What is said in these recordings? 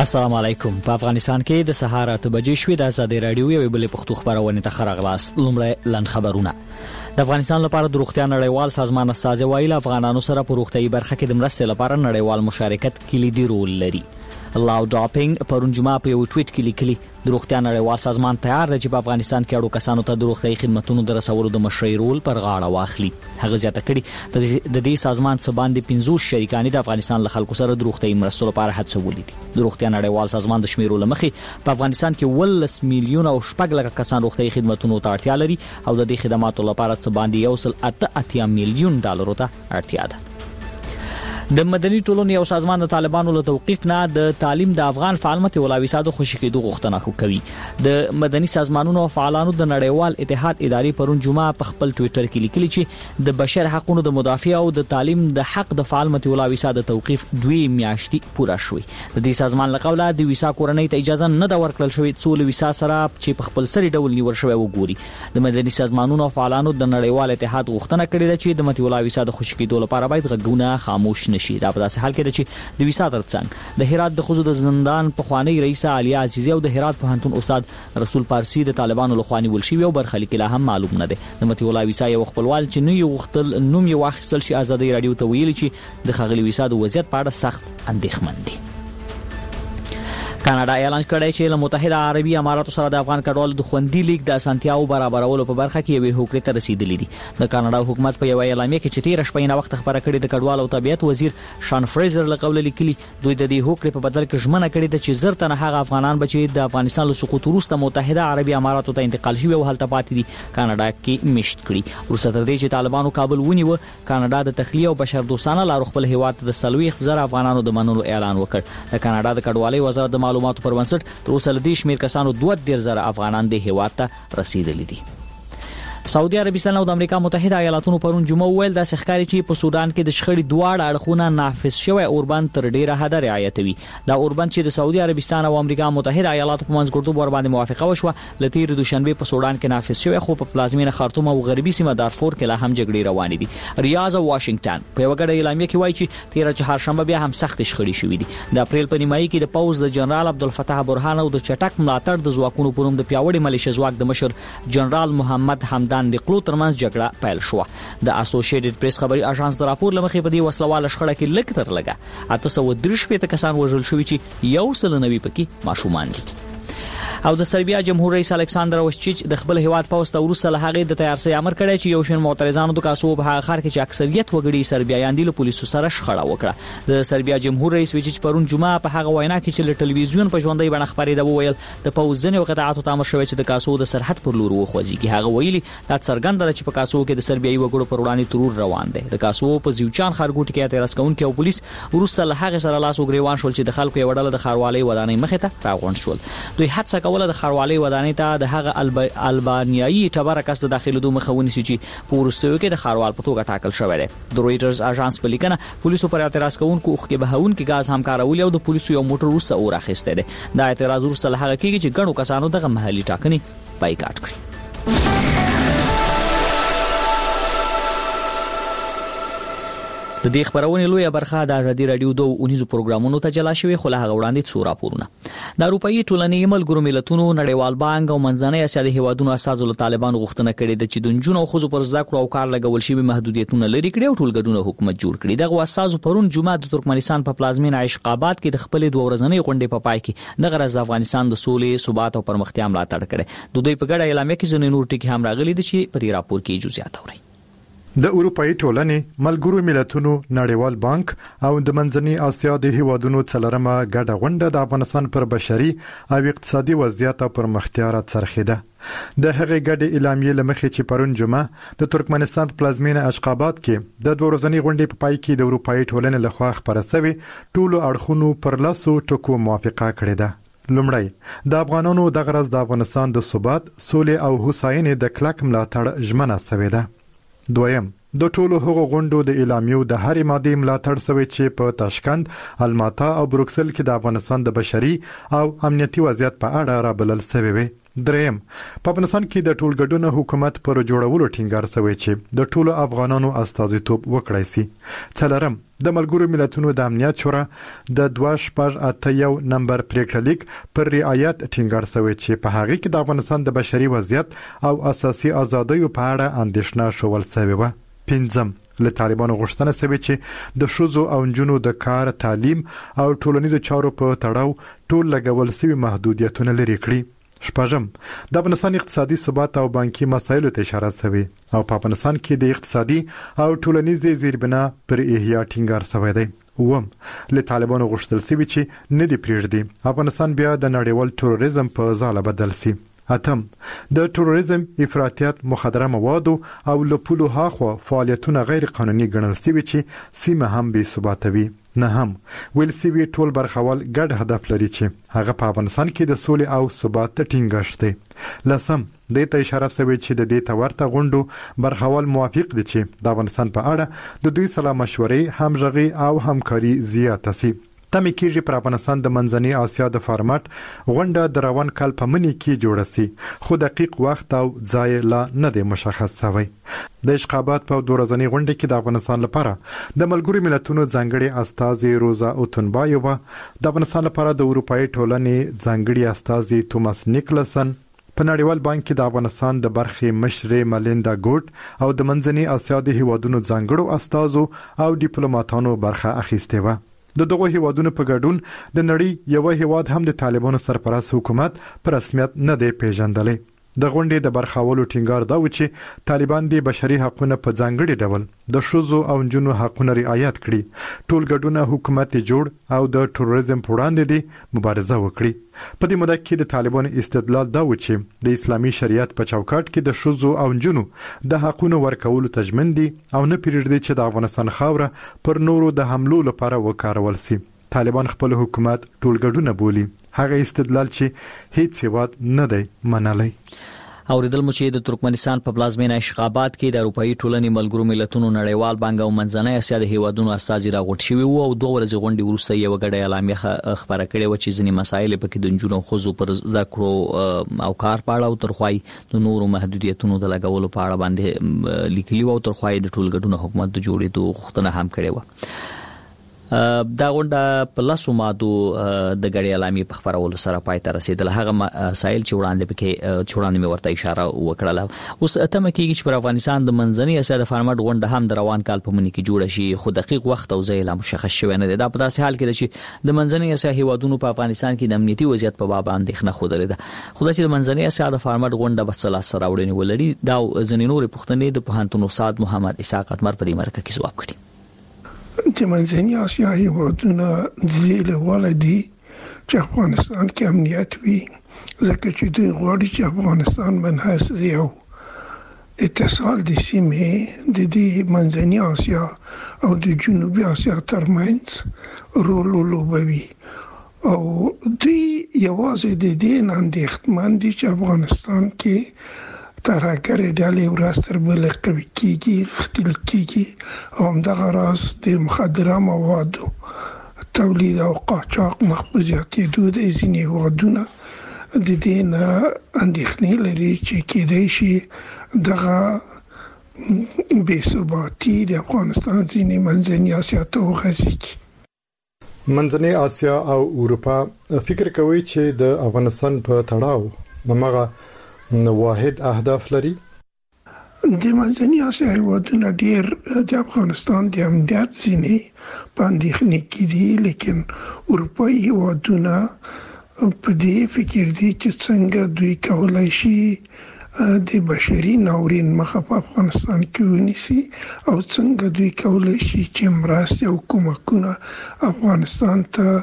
السلام علیکم. په افغانستان کې د سهار 8 بجې شوې د ازادي رادیو یو بل پښتو خبرونه ته خراغلاست. لومړی لاند خبرونه. د افغانستان لپاره د روغتیا نړیوال سازمان استازي وایي افغانانو سره په روغتیاي برخه کې د مرستې لپاره نړیوال مشارکت کلیدي رول لري. لاو ډاپینګ پرون جمعه په یو ټویټ کې لیکلي د روغتیا نړیوال سازمان تیار دی چې په افغانستان کې اړو کسانو ته د روغتیاي خدماتو د رسولو د مشرۍ رول پر غاړه واخلي. هغه زیاته کړي د دې سازمان څخه باندې 50 شریکان د افغانستان له خلکو سره د روغتیاي مرستو لپاره هڅولي دي. د روغتیا نړیوال سازمان د شمیرو لمخې په افغانستان کې 10 میلیون او 6 لک کسان روغتیاي خدماتو ته اړتیا لري او د دې خدماتو لپاره څه باندې 1.8 میلیون ډالر ته اړتیا ده. د مدني ټولنې یو سازمان د طالبانو له توقیف نه د تعلیم د افغان فعالیت ولاوي ساده خوشی کېدو غوښتنه کوي. د مدني سازمانونو او فعالانو د نړیوال اتحاد اداري پرون جمعه په خپل ټوئیټر کې لیکلي چې د بشر حقوقو د مدافع او د تعلیم د حق د فعالیت ولاوي ساده توقیف 2 میاشتې پوره شوې. د دې سازمان له قوله د ویسا کورنۍ ته اجازه نه دا ورکړل شوې څو له ویسا سره چې په خپل سری ډول نیول شوی وګوري. د مدني سازمانونو او فعالانو د نړیوال اتحاد غوښتنه کړې ده چې د مدني ولاوي ساده خوشی کېدو لپاره باید غږونه خاموش نشي. دا په داسې حال کې چې د ویسا ترڅنګ د هرات د خزو د زندان په خوانی رئیس علیا عزیزی او د هرات پوهنتون استاد رسول پارسی د طالبانو له خوانی ولشي او برخلیک لا هم معلوم نه ده. د متي ولا ویسا یو خپلوال چې نو یو وختل نوم یو واخیستل شي ازادي رادیو ته ویلي چې د خغلی ویسا د وضعیت په اړه سخت اندېښمن دي. کاناډا اعلان کړی چې له متحده عربي اماراتو سره د افغان کډوالو د خوندي لیک د اسانتیاو برابرولو په برخه کې یو هوکړه ته رسیدلې دي. د کاناډا حکومت په یو اعلامیه کې چې 13 شپې نه وخت خبره کړې د کډوالو او طبيعت وزیر شان فریزر له قوله لیکلي دوی د دې هوکړې په بدل کې ژمنه کړې ده چې زر تنه هغه افغانان بچي د افغانستان له سقوط وروسته متحده عربي اماراتو ته انتقال شوي او هلته پاتې دي کاناډا کې مشت کړي. وروسته تر دې چې طالبانو کابل ونیو کاناډا د تخلیه او بشردوستانه لارو خپل هیواد د 30,000 افغانانو د منلو اعلان وکړ. د کاناډا د کډوالۍ وزارت د معلوماتو پر بنسټ تر اوسه له دې شمیر کسانو 2,000 افغانان د هیواد ته رسیدلي دي. سعودي عربستان او د امریکا متحده ایالاتونو پرون جمعه ویل د ښکاری چې په سودان کې د شخړې دواړه اړخونه نافذ شوی اوربند تر ډیره حد رعایتوي. دا اوربند چې د سعودي عربستان او امریکا متحده ایالاتو په منځ کې ور باندې موافقه وشوه لتیر دوشنبه په سودان کې نافذ شوی خو په پلازمینه خرطوم او غربي سیمه دارفور کې لا هم جګړې روانې دي. ریاض او واشنگټن په یو غړ اعلامیه کې وایي چې 13 چهارشنبه بیا هم سخت شخړې شوې دي. د اپریل په نیمایي کې د پوز د جنرال عبدالفتاح برهان او د چټک ملاتړ د ځواکونو پروم د پیاوړي ملیشه ځواک د مشر جنرال محمد حمدان دقلو ترمنځ جګړه پیل شو. د اسوسییټډ پریس خبري اژانس د راپور لمخې په دې وسلواله شخړه کې لږ تر لږه 830 کسان وژل شوي چې 190 پکې ماشومان دي. او د سربیا جمهور رئیس الکساندر ووچیچ د خپل هیواد پوسټ وروسته له هغه د تیارسي امر کړی چې یو شین معترضانو د کاسو په هغه خار کې چې اکثریت وګړي سربیایان دي له پولیسو سره شخړه وکړه. د سربیا جمهور رئیس ووچیچ پرون جمعه په هغه وینا کې چې له ټلویزیون په ژوندۍ بڼه خبرې دا وویل د پوزنې وقطعاتو تامر شوی چې د کاسو د سرحد پر لور وخوځي. هغه ویلي دا څرګند ده چې په کاسو کې د سربیایي وګړو پر وړاندې ترور روان دی. د کاسو په زیوچان خارګوټ کې اعتراض کوونکي او پولیس وروسته له هغه سره لاس وګریوان شول چې د خلکو یو ډله د خاروالۍ ودانۍ مخې ته راغونډ شول. دوی هڅه کوله د خاروالۍ ودانۍ ته د هغه البانیایي ټبر کس د داخلو مخاوني چې په ورسوي کې د خاروال په توګه ټاکل شوی دی. د رويټرز اژانس په لیکنه پولیسو پر اعتراض کوونکو کې بهون کې غاز هم کارول او د پولیسو یو موټر وروسته اور اخیسته دی. دا اعتراض وروسته له هغه کېږي چې ګڼو کسانو دغه محلي ټاکنې بایکاټ کړې. د دې خبرونه لویه برخه د ازادي رادیو 2 پروګرامونو ته جلا شوی خو له هغه وړاندې څو راپورونه. د اروپאי ټولنې ملګرو ملتونو نړیوال بانک او منځنۍ اسیا د هیوادونو اساسو له طالبانو غوښتنه کړې ده چې د جنونو او خزو پر زده کړو او کار لګول شي محدودیتونه لري کړي او ټولګډونه حکومت جوړ کړي. دغه اساسو پرون جمعه د ترکمنستان په پلازمینه عشقاباد کې د خپل 2 ورځنۍ غونډې په پای کې د غرض د افغانستان د سولې ثبات او پرمختیا ملاتړ کړي. د دوی په ګډه اعلامیه کې ځینې نور ټکي هم راغلي دي چې په دې راپور کې جزئیات اوري. د اروپאי ټولنې ملګرو ملتونو نړیوال بانک او د منځنۍ اسیا د هیوادونو څلورمه ګډه غونډه د افغانستان پر بشري او اقتصادي وضعیت او پرمختیا را څرخیده. د هغې ګډې اعلامیې لمخې چې پرون جمعه د ترکمنستان په پلازمینه اشقاباد کې د 2 ورځنۍ غونډې په پای کې د اروپאי ټولنې لخوا خبره شوې ټولو اړخونو پر لاسو ټکو موافقه کړې ده. لومړی د افغانانو د غرض د افغانستان د ثبات، سولې او هوساینې د کلک ملاتړ ژمنه شوې ده. دویم د ټولو هغو غونډو د اعلامیو د هرې ماده ملاتړ شوی چې په تاشکند، الماتا او بروکسل کې د افغانستان د بشري او امنیتي وضعیت په اړه رابلل شوی وي. دریم، په افغانستان کې د ټولګډون حکومت پر جوړولو ټینګار شوی چې د ټولو افغانانو استازیتوب وکړای شي. څلورم، د ملګرو ملتونو د امنیت شورا د 2681 نمبر پریکړه لیک پر رعایت ټینګار شوی چې په هغه کې د افغانستان د بشري وضعیت او اساسي ازادیو په اړه اندېښنه شول شوی و. پنځم، له طالبانو غوښتنه شوی چې د ښځو او نجونو د کار، تعلیم او ټولنیزو چارو په تړاو ټول لګول شوی محدودیتونه لرې کړي. شپږم، د افغانستان اقتصادي ثبات او بانکي مسایلو ته اشاره شوی او په افغانستان کې د اقتصادي او ټولنیزې زیربنا پر احیا ټینګار شوی دی. اوم، له طالبانو غوښتل شوی چې نه دی پریږدي افغانستان بیا د نړیوال تروریزم په ځاله بدل شي. اتم، د تروریزم، افراطیت، مخدره موادو او لپولو هاخوا فعالیتونه غیر قانوني ګڼل شوی چې سیمه هم بې ثباته وي. نهم، ویل سوي ټول برخوال ګډ هدف لري چې هغه په افغانستان کې د سولې او ثبات ټینګښت دی. لسم، د ته اشاره شوی چې د دې تورته غونډو برخوال موافق دي چې د افغانستان په اړه د دوی سره مشورې، همغږي او همکاري زیاته شي. تمه کېږي پر افغانستان د منځنۍ اسیا د فارمټ غونډه د روان کال په مني کې جوړه شي، خو دقیق وخت او ځای لا نه دی مشخص شوی. د اشقابات په 2 ورځنۍ غونډه کې د افغانستان لپاره د ملګرو ملتونو ځانګړي استازي روزا اوتنبایووا، د افغانستان لپاره د اروپאי ټولنې ځانګړي استازي توماس نیکلسن، په نړیوال بانک کې د افغانستان د برخې مشرې ملیندا ګوټ او د منځنۍ اسیا د هیوادونو ځانګړو استازو او ډیپلوماټانو برخه اخیسته و. د دغه هیوادونو په ګډون د نړۍ یو هیواد هم د طالبانو سرپرست حکومت په رسمیت نه دی پیژندلی. د غونډې د برخاولو ټینګار دا و چې طالبان د بشري حقوقو په ځانګړي ډول د ښځو او نجونو حقوقو رعایت کړي، ټول ګډونه حکومت جوړ او د تروریزم پر وړاندې دی مبارزه وکړي. په دې موده کې د طالبانو استدلال دا و چې د اسلامي شریعت په چوکاټ کې د ښځو او نجونو د حقوقو ورکولو تضمین دي او نه پریږدي چې د افغانستان خاوره پر نورو د حملو لپاره وکارول شي. طالبان خپل حکومت ټولګډونه بولي، هغه استدلال چې هیڅ هیواد نه دی منلی. اوریدل مو چې د ترکمنستان په پلازمینه اشقابات کې د اروپאי ټولنې ملګرو ملتونو نړیوال بانک او منځنۍ اسیا د هیوادونو استازي راغونډ شوي وو او 2 ورځې غونډې وروسته یو غړی اعلامیه خبره کړې و چې ځینې مسایل په کې د نجونو خزو پر ذکر او کار پاړه او ترخوای د نورو محدودیتونو د لګولو په اړه باندې لیکلي و او ترخوای د ټولګډون حکومت د جوړېدو غوښتنه هم کړې و. دا غونډه په لاسو مادو د غړي اعلامیه په خبرولو سره پای ته رسیدله. هغه مسایل چې وړاندې مې ورته اشاره وکړه. اوس اتمه کېږي چې پر افغانستان د منځنۍ اسیا د فارمټ غونډه هم د روان کال په مني کې جوړه شي، خو دقیق وخت او ځای لا مشخص شوی نه دی. دا په داسې حال کې چې د منځنۍ اسیا هیوادونو په افغانستان کې د امنیتي وضعیت په باب اندېښنه خوده ده. خو چې د منځنۍ اسیا د فارمټ غونډه په څلاس سره وړاندې ولري، دا ځینې نور پوښتنې د پوهنتون استاد محمد اسحاق اتمر په دې مرکه کې ځواب کړي. د منځنۍ اسیا هیوادونه د دې لپاره دي چې افغانستان کې امنیت وي، ځکه چې دوی غواړي چې افغانستان منحص یو اتصال د سیمې د دې منځنۍ اسیا او د جنوبي اسیا ترمنځ رول ولوبوي او دوی یوازې د دې اندېښمن دي چې افغانستان کې ترهګرې ډلې ورځ تر بلې قوي کېږي، ښکېل کېږي او همدغه راز د مخدره موادو تولید او قاچاق مخ په زیاتېدو د ځینې هېوادونه د دې نه اندېښنې لري چې کېدای شي دغه بې ثباتي د افغانستان ځینې منځنۍ اسیا ته وغځېږي. منځنۍ اسیا او اروپا فکر کوي چې د افغانستان په تړاو دغه واحد اهداف لري. د منځنۍ اسیا هیوادونه ډېر د افغانستان د امنیت ځینې په اندېښنې کې دي، لیکن اروپایي هیوادونه په دې فکر دي چې څنګه دوی کولای شي د بشري ناورین مخه په افغانستان کې ونیسي او څنګه دوی کولای شي چې مرستې او کومکونه افغانستان ته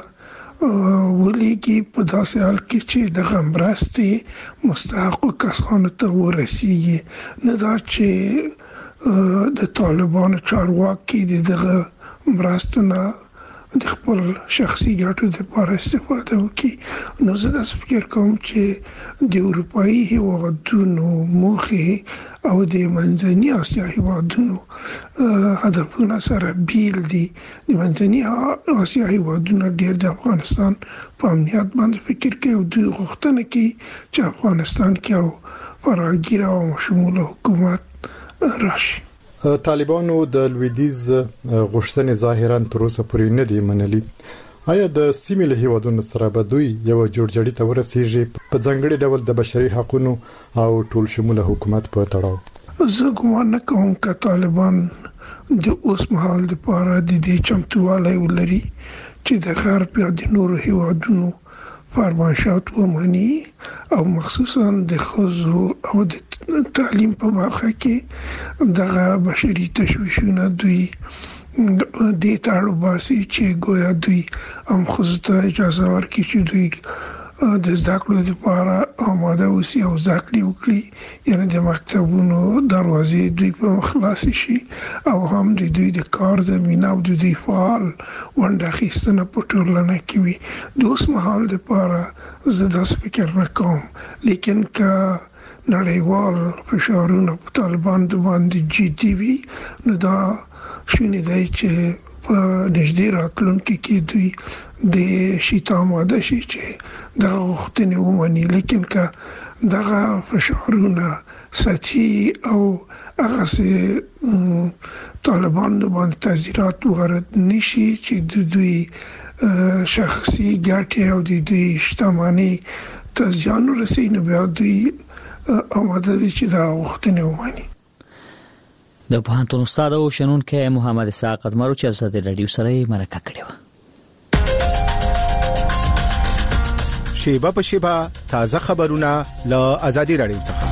ولېږي په داسې حال کې چې دغه مرستې مستحقو کسانو ته ورسیږي، نه دا چې د طالبانو چارواکي دغه مرستو نه د خپل شخصي ګټو لپاره استفاده وکړي. نو زه دا فکر کوم چې د اروپאי هیوادونو موخه او د منځني اسیا هیوادونو هدفونه سره بیل دي. د منځني اسیا هیوادونو ډېر د افغانستان په امنیت باندې فکر کوي او دوی غوښتنه کوي چې افغانستان کې او فراگیر او شمول حکومت راشي. طالبانو د لویدیز غوښتنې ظاهرا تر اوسه پورې نه دي منلي. آیا د سیمې له هیوادونو سره به دوی یو جوړجاړي ته ورسیږي په ځانګړي ډول د بشري حقوقو او ټول شموله حکومت په تړاو؟ زه ګومان نه کوم چې طالبان د اوس مهال لپاره د دې چمتووالی ولري چې د غرب یا د نورو هیوادونو فرمایشات ومني او مخصوصا د ښځو او د تعلیم په برخه کې دغه بشري تشویشونه دوی د تاړو باسي چې ګویا دوی هم ښځو ته اجازه ورکړي چې دوی د زده کړو لپاره آماده اوسي او زده کړې وکړي، یعنی د مکتبونو دروازې دوی په خلاص شي او هم د دوی د کار زمینه او د دوی فعال ونډه اخیستنه په ټولنه کې وي. د اوس مهال لپاره زه داسې فکر نه کوم، لیکن که نړیوال فشارونه په طالبان باندې جدي وي نو دا شونې دی چې په نږدې راتلونکي کې دوی د شیطان آماده شي چې دغه غوښتنې ومني. لیکن که دغه فشارونه سطحي او هغه طالبان باندې تعزیرات وارد نشي چې د دوی شخصي ګټې او د دوی شتمنۍ ته زیان ورسوي، نو بیا دوی آماده دي چې دا غوښتنې ومني. د پوهنتون استاد او شنونکی محمد اسحاق قدمرو چې افزاده رادیو سره مرکه کړې و. شیبه په شیبه تازه خبرونه له آزادي رادیو څخه.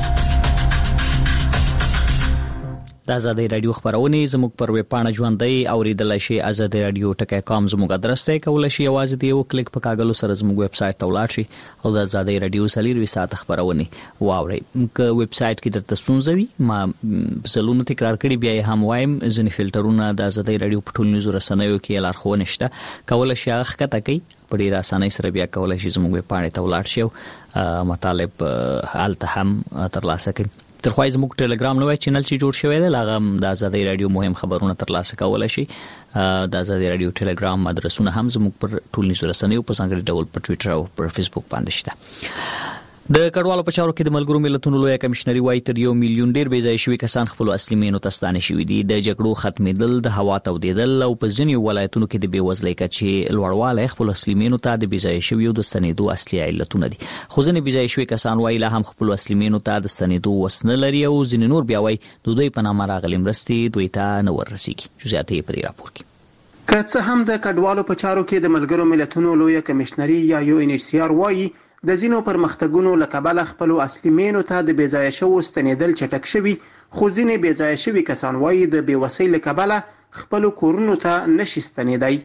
د آزادي رادیو خبرونه زموږ پر ویب پاڼه ژوندۍ اوریدلای شي azadi.radio.com زموږ ادرس ته کولای شي یوازې د یو کلیک په کاغلو سره زموږ ویب سټ ته ولاړ شي او د آزادي رادیو سلیروي ساعت خبرونه واوري. که ویب سټ کې درته ستونزوي ما زلون تکرار کړي بیا هم وایم ځنې فلټرونه د آزادي رادیو په ټول نيوز رسنیو کې لارښوونه شته، کولای شي هغه کته کوي په ډیر اسانۍ سره بیا کولای شي زموږ ویب پاڼه ته ولاړ شي او مطالب حالت هم ترلاسه کړي. ترخوای زموږ ټلګرام نوې چینل چې جوړ شوی دی هغه د آزادي رادیو مهم خبرونه ترلاسه کولای شي. د آزادي رادیو ټلګرام ادرسونه هم زموږ پر ټول نيوز رسنیو په څنګه ډول په ټوئیټر او پر فیسبوک باندې شته. د کډوالو په چارو کې د ملګرو ملتونو لوی کمشنري وايي تر 1 میلیون ډیر بې ځای شوي کسان خپل اصلي مینو ته ستانه شوي دي. د جګړو ختمېدل، د هوا تودېدل او په ځینو ولایتونو کې د بېوزلۍ کچې لوړوالی خپل اصلي مینو ته د بې ځای شویو د ستنېدو اصلي علتونه دي. خو ځینې بې ځای شوي کسان وايي لا هم خپل اصلي مینو ته د ستنېدو وس نه لري او ځینې نور بیا وايي د دوی په نامه راغلي مرستې دوی ته نه ورسیږي. جزئیات یې په دې راپور کې. که څه هم د کډوالو په چارو کې د ملګرو ملتونو لوی کمشنري یا UNHCR وايي د ځینو پرمختګونو له کبله خپل اصلي مینو ته د بې ځای شوو ستنېدل چټک شوي، خو ځینې بې ځای شوي کسان وايي د بېوسۍ له کبله خپل کورونو ته نشي ستنېدای.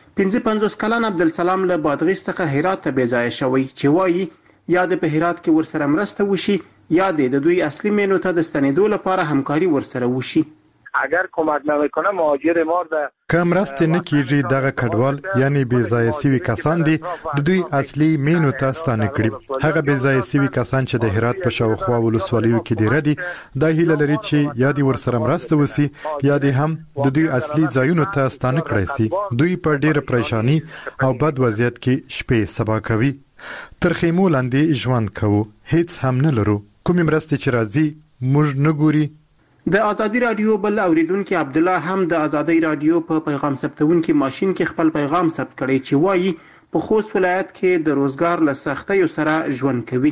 55 کلن عبدالسلام له بادغیس څخه هرات ته بې ځای شوی چې وايي یا د په هرات کې ورسره مرسته وشي یا د دوی اصلي مینو ته د ستنېدو لپاره همکاري ورسره وشي. اگر کمک نمیکنه مهاجر مارد که مرسته نکیږي دغه کډوال یعنی بې ځای شوي کسان دي د دوی اصلي مینو ته ستانه کړي. هغه بې ځای شوي کسان چې د هرات په شاوخوا ولسوالیو کې دي ردي دا هیله لري چې یا دي ورسره مرسته وسی یا دي هم د دوی اصلي ځایونو ته ستانه کړي سي. دوی په ډېر پریشانی او بد وضعیت کې شپې سبا کوي. تر خیمو لاندې ژوند کوو، هیڅ هم نه لرو، کوم مرسته چې راځي موږ نه ګوري. د آزادي رادیو بل اوریدونکو عبد الله هم د آزادي رادیو په پیغام ثبتونکو ماشين کې خپل پیغام ثبت کړی چې وایي په خوست ولایت کې د روزګار له سختیو سره ژوند کوي.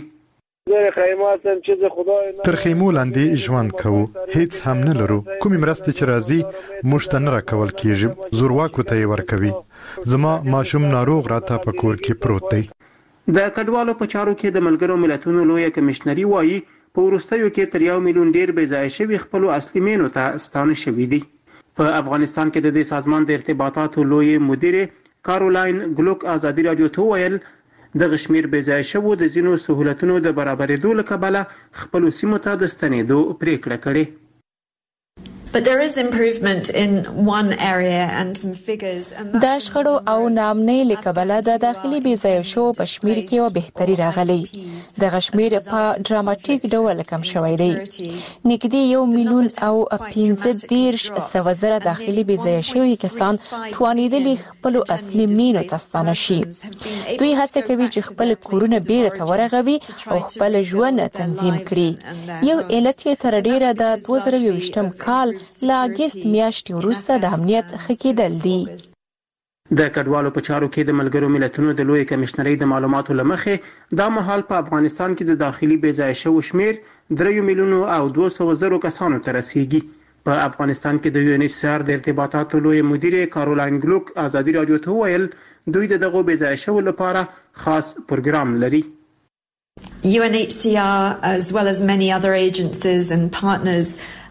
تر خیمو لاندې ژوند کوو، هیڅ هم نه لرو، کوم مرسته چې راځي موږ ته نه راکول کیږي، زورواکو ته یې ورکوي. زما ماشوم ناروغ راته په کور کې پروت دی. د کډوالو په چارو کې د ملګرو ملتونو لوی کمشنري وايي په وروستیو کې تر 1 میلیون ډیر بې ځای شوي خپل اصلي مینو ته ستانه شوي دي. په افغانستان کې د دې سازمان د ارتباطاتو لوی مدیر کارولاین ګلوک آزادي رادیو ته ویل د غشمیر بې ځای شوو د ځینو سہولتونو د برابرېدو له کبله خپل سیمو ته د ستنېدو پریکړه کړې. د شخړو او نامنۍ لکبله د داخلي بېځایه شو په شمیر کې یو بهتري راغلی. د غشمیر په ډراماټیک ډول کم شوی دی. نږدې 1,15,000 داخلي بېځایه شوي کسان توانیدلي خپل اصلي مینو ته ستانه شي. دوی هڅه کوي چې خپل کورونه بیرته ورغوي او خپل ژوند تنظیم کړي. یو علت یې تر ډیره د 2020 کال له اگست میاشتې وروسته د امنیت ښه کېدل دي. د کډوالو په چارو کې د ملګرو ملتونو د لوی کمشنرۍ د معلوماتو لمخې دا مهال په افغانستان کې د داخلي بېځایه شوو شمیر 3,200,000 کسانو ته رسیږي. په افغانستان کې د UNHCR د ارتباطاتو لوی مدیر کارولاین ګلوک ازادي رادیو ته وویل دوی دغه بېځایه شوو لپاره خاص پروګرام لري. UNHCR as well as many other agencies and partners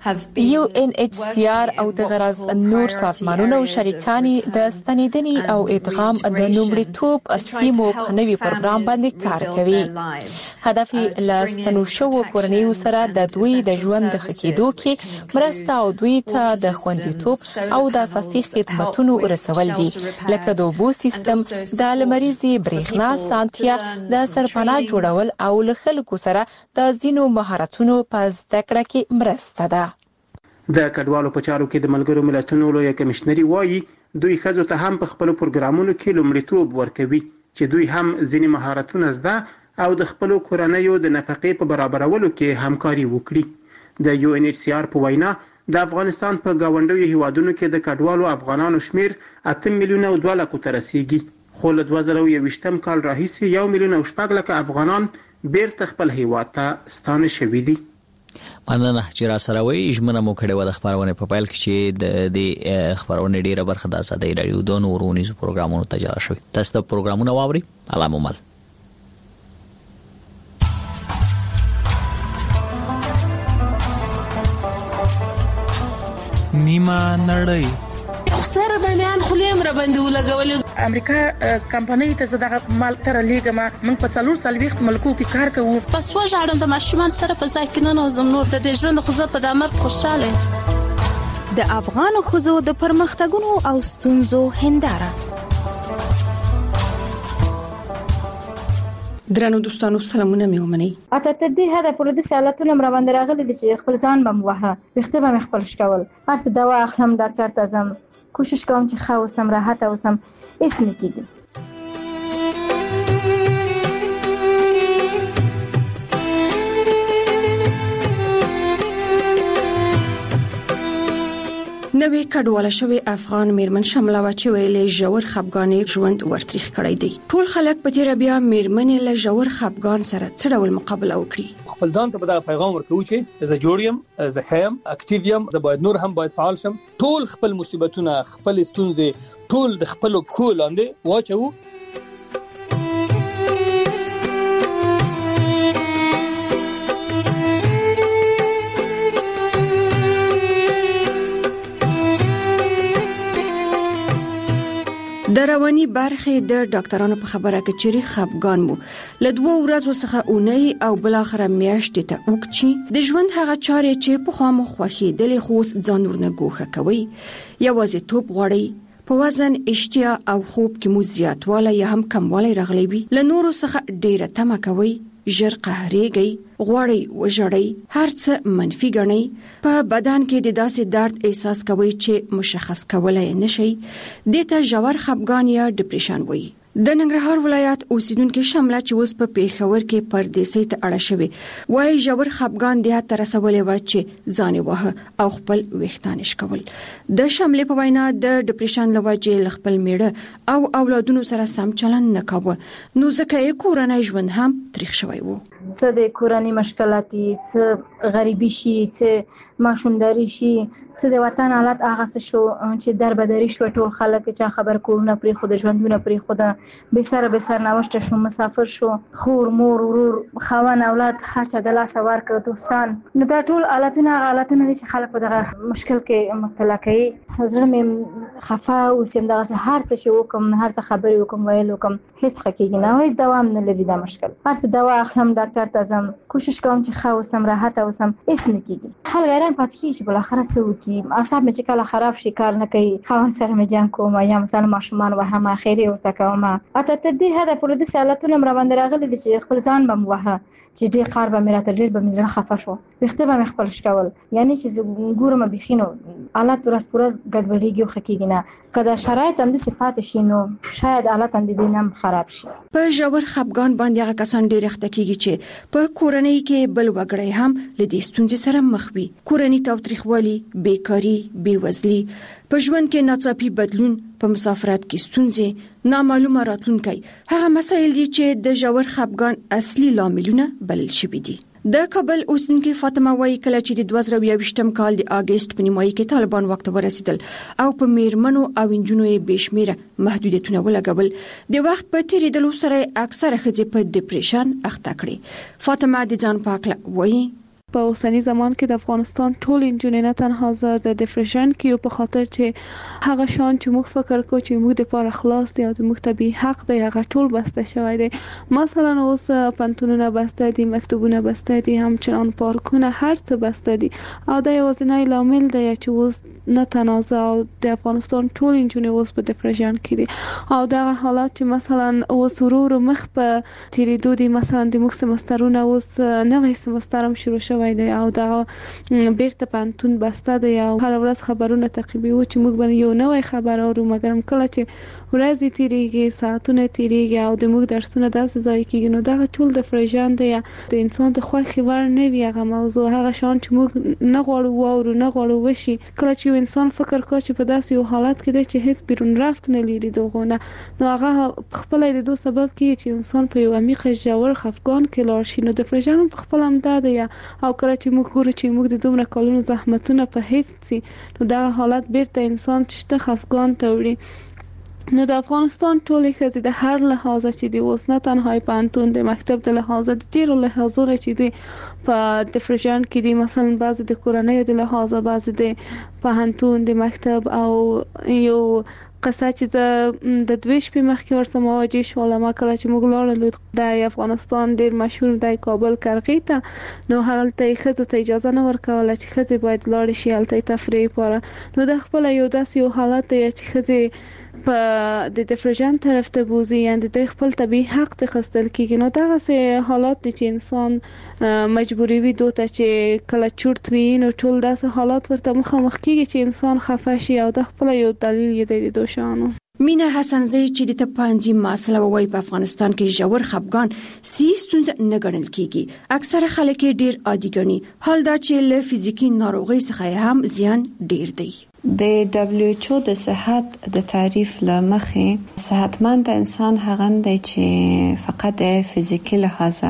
UNHCR او د غرض نور سازمانونه او شریکان د ستنیدنې او ادغام د لومړیتوب سیمو په نوي پروګرام باندې کار کوي. هدف یې له ستنو شوو کورنیو سره د دوی د ژوند د ښه کېدو کې مرسته او دوی ته د خوندیتوب او د اساسي خدماتو رسول دي، لکه د اوبو سیستم، د لمریزې برېښنا سانتیا، د سرپناه جوړول او له خلکو سره د ځینو مهارتونو په زده کړه کې مرسته ده. د کډوالو په چارو کې د ملګرو ملتونو لوی کمشنري وایي دوی ښځو ته هم په خپل پروګرامونو کې لومړیتوب ورکوي چې دوی هم ځینې مهارتونه زده او د خپل کورنیو د نفقې په برابرولو کې همکاري وکړي. د UNHCR په وینا د افغانستان په گاونډیو هیوادونو کې د کډوالو افغانانو شمیر 8,200,000 ته رسیږي، خو له 2020 کال راهیسې 1,600,000 افغانان بیرته خپل هیواد ته ستانه شوي دي. مننه چې را سره وي. ژمنه مو کړې و د خبرونه په پیل کې چې د خبرونه ډیره برخه د ازادي رادیو د نورونی پروګرامونو ته جلا شوی. تاسو د پروګرامونو واوري علامه مل. نیمه نړۍ سره د میان خلیم را باندې ولګول. امریکا کمپنۍ ته زداغه مال تر لیګه ما من په 440 ملکو کې کار کوو. پس وژاړم د ماشومان سره په ځای کې نه نوزم نور د ژوند خو زه په دمر خوشاله. د افغان خزو د پرمختګونو او ستونزو هنداره. درنو دوستانو سلامونه مې ومنئ. اته تدې هدا پر دې سوالاتونه مر باندې راغلي چې خپل ځان بم وها وخته به خپل شکول هر څه دوا اخلم ډاکټر ته ځم کوشش کوم چې ښه اوسم راحت اوسم هیڅ نه کیږي. نوې کډواله شوی افغان میرمن شمله و چې ویلې ژور خپګانې ژوند ورتریخ کړی دی. ټول خلک په تیر بیا میرمنې له ژور خپګان سره څه ډول مقابله وکړي. خپل ځان ته دا پیغام ورکوي چې زه جوړیم، زه خیم، اکټیو یم، زه باید نور هم باید فعال شم. ټول خپل مصیبتونه، خپل ستونزې ټول د خپل پښو لاندې واچو. د رواني برخې د ډاکټرانو په خبره کې چې خپګان مو له 2 ورځې څخه اونۍ او بل اخره میاشتې ته وکړي د ژوند هغه چارې چې په خامو خوخي د لخوس ځان ورنه ګوښه کوي یوازې توپ غوړي په وزن اشتیا او خوب کې مو زیاتواله یا هم کموالی راغلی وي له نورو څخه ډیره تمه کوي ژر قهرېږي غوړی وژړی هر څه منفي ګڼي په بدن کې د داسې درد احساس کوي چې مشخص کولای نشي دته ژور خپګان یا ډیپریشن وایي. د ننګرهار ولایت اوسیدونکو شمله چې اوس په پیښور کې پردیسي ته اړه شوی وایي ژور خپګان د تر رسولې و چې ځان وه او خپل وختانش کول. د شمله په وینا د ډیپریشن لوجه خپل میړه او اولادونو سره سم چلند نه کاوه نو ځکه یې کورنۍ ژوند هم تاریخ شوی وو. څه د کورنۍ مشکلاتي، څه غریبي شي، څه ماشومداري شي، څه د وطن حالت هغه څه شو چې دربدري شو ټول خلک چې خبر کورونه پرې خود ژوندونه پرې خود به سر نوشته شو مسافر شو خور مور ورور خوان اولاد هر چا د لاس ورک دوستان نو دا ټول حالتونه دي چې خلک په دغه مشکل کې مبتلا کوي. حضرت مې خفه اوسم دغه هر څه چې وکم هر څه خبرې وکم ویل وکم هیڅ حقیقي نه وای دوام نه لري دا مشکل هر څه دوا اخلم ډاکټر ته ځم کوشش کوم چې ښه اوسم راحت اوسم هیڅ نه کیږي خلک حیران پاتې کیږي چې بل اخر څه وکي اعصاب مې چې کله خراب شي کار نه کوي خاون سره مې جنگ کوم یا مثلا ماشومان وهم اخیری ورته کوم اته ته دې هدا پر دې سالتونه مر باندې راغلي چې خپل ځان بم وها چې دې قار به میراته ډیر به مزره خفه شو وخته به خپل شکول یعنی چې ګورم بخینو حالت ورس پورز ګډوډیږي خو کېږي نه کله شرایط هم د صفات شینو شاید حالت هم د دینم خراب شي په ژور خپګان باندې هغه کسان ډیر اخته کېږي چې په کورنۍ کې بل وګړي هم لدې ستونزې سره مخ وي کورنۍ تاوتریخوالي بیکاری بیوزلي په ژوند کې ناڅاپي بدلون په مسافرت کې ستونزې نامعلومه راتلونکي هغه مسایل دي چې د ژور خپګان اصلي لاملونه بلل شوي دي د کابل اوسیدونکو فاطمه وایي کله چې د 2022م کال د اگست په نیمایي کې طالبان وخت ورسېدل او په میرمنو او انجونو یې بشمیره محدودیتونه ولګول د وخت په تیریدلو سره اکثره ښځې په ډیپریشن اخته کړي فاطمه د ځان پاکله وایي په اوسنی زمان کې د افغانستان ټول انجونې نه تنها زه د ډیپریشن کې په خاطر چې هغه شان چې موږ فکر کوو چې موږ د پاره خلاص دی او د موږ طبي حق دی هغه ټول بسته شوی دی مثلا اوس پنتونونه بسته دي مکتبونه بسته دي همچنان پارکونه هر څه بسته دي او دا یوازینی لامل دی چې اوس نه تنازع او د افغانستان ټول انجونې اوس په ډیپریشن کې دي او دا حالات چې مثلا اوس ورو مخ په تیریدو دي مثلا د موږ سمسترونه اوس نوې سمستر هم شروع شوی دی او دا بیرته پانتون بسته دی او هر ورځ خبرونه تعقیبوي چې موږ باندې یو نوې خبر اورو مګر کله چې ورځې تیریږي ساعتونه تیریږي او د موږ درسونه داسې ځای کېږي نو دا ټول د فرجان دی د انسان د خوښي ور نه وي هغه موضوع هغه شان چې موږ نه غواړو واورو نه غواړو وشي کله چې انسان فکر کوي چې په داسې یو حالت کې دی چې هیڅ بیرون رفت نه لري دغونه نو هغه خپل د دوه سبب کې چې انسان په یو عمیق ژور خفګان کې لاړ شي نو د فرجان په خپل هم دا دی او کله چې موږ ګورو چې موږ د دومره کلونو زحمتونه په هیڅ سي نو دا حالت بیرته انسان چې خفګان ته وړي نو د افغانستان ټولې ښځې د هر لحاظه چې دی اوس نه تنها پانتون د مکتب د لحاظه د ډیرو لحاظونو چې دی په ډیپریشن کې دی مثلا بعضې د کورنۍ د لحاظه بعضې د پانتون د مکتب او یو قصه چې د دوی شپې مخکې ورسره مواجه شوم ما کله چې موږ لاړو د افغانستان ډیر مشهور دی کابل کرغې ته نو هلته ښځو ته اجازه نه ورکوله چې ښځې باید لاړې شي هلته تفریح لپاره نو د خپل یو داسې یو حالت دی چې ښځې په د ډیپریشن طرف ته بوزي یعنی د خپل طبي حق ته خستل کیږي نو دا سه حالات دي چې انسان مجبوری وي دوته چې کله چورت وي نو ټول داسې حالات ورته مخامخ کیږي چې انسان خفه شي او د خپل یو دلیل یې د دوشانو مینا حسنزی چې د تپانځي مسله وای په افغانستان کې ژور خپګان ستونزه نه ګڼل کیږي اکثره خلک ډیر عادي ګڼي حال دا چې له فزیکی ناروغي څخه هم زیان ډیر دی د WHO د صحت د تعریف لمخې صحتمند انسان هغه دی چې فقط فزیکی لحاظه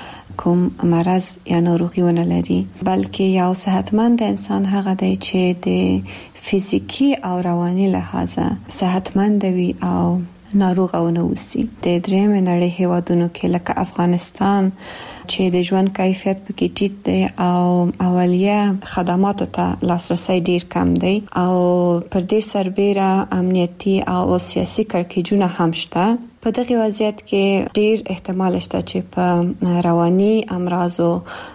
کوم مرض یا ناروغي ونه لري بلکې یو صحتمند انسان هغه دی چې د فزیکی او رواني لحاظه صحتمند وي او ناروغ او نه وسی د درېم نړۍ هیوادونو کې لکه افغانستان چې د ژوند کیفیت پکې ټیټ دی او اولیه خدماتو ته لاسرسي ډیر کم دی او پر دې سربېره امنیتي او سیاسي کړکېچونه هم شته په دغه وضعیت کې ډیر احتمال شته چې په رواني امراضو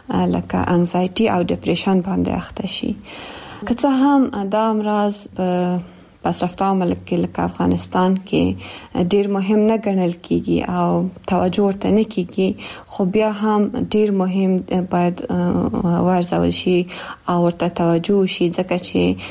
لکه انزایټي او ډیپریشن باندې اخته شي که څه هم دا امراض په پسرفته ملک کې لکه افغانستان کې ډیر مهم نه ګڼل کیږي او توجه ورته نه کیږي خو بیا هم ډیر مهم باید ورزول شي او ورته توجه شي ځکه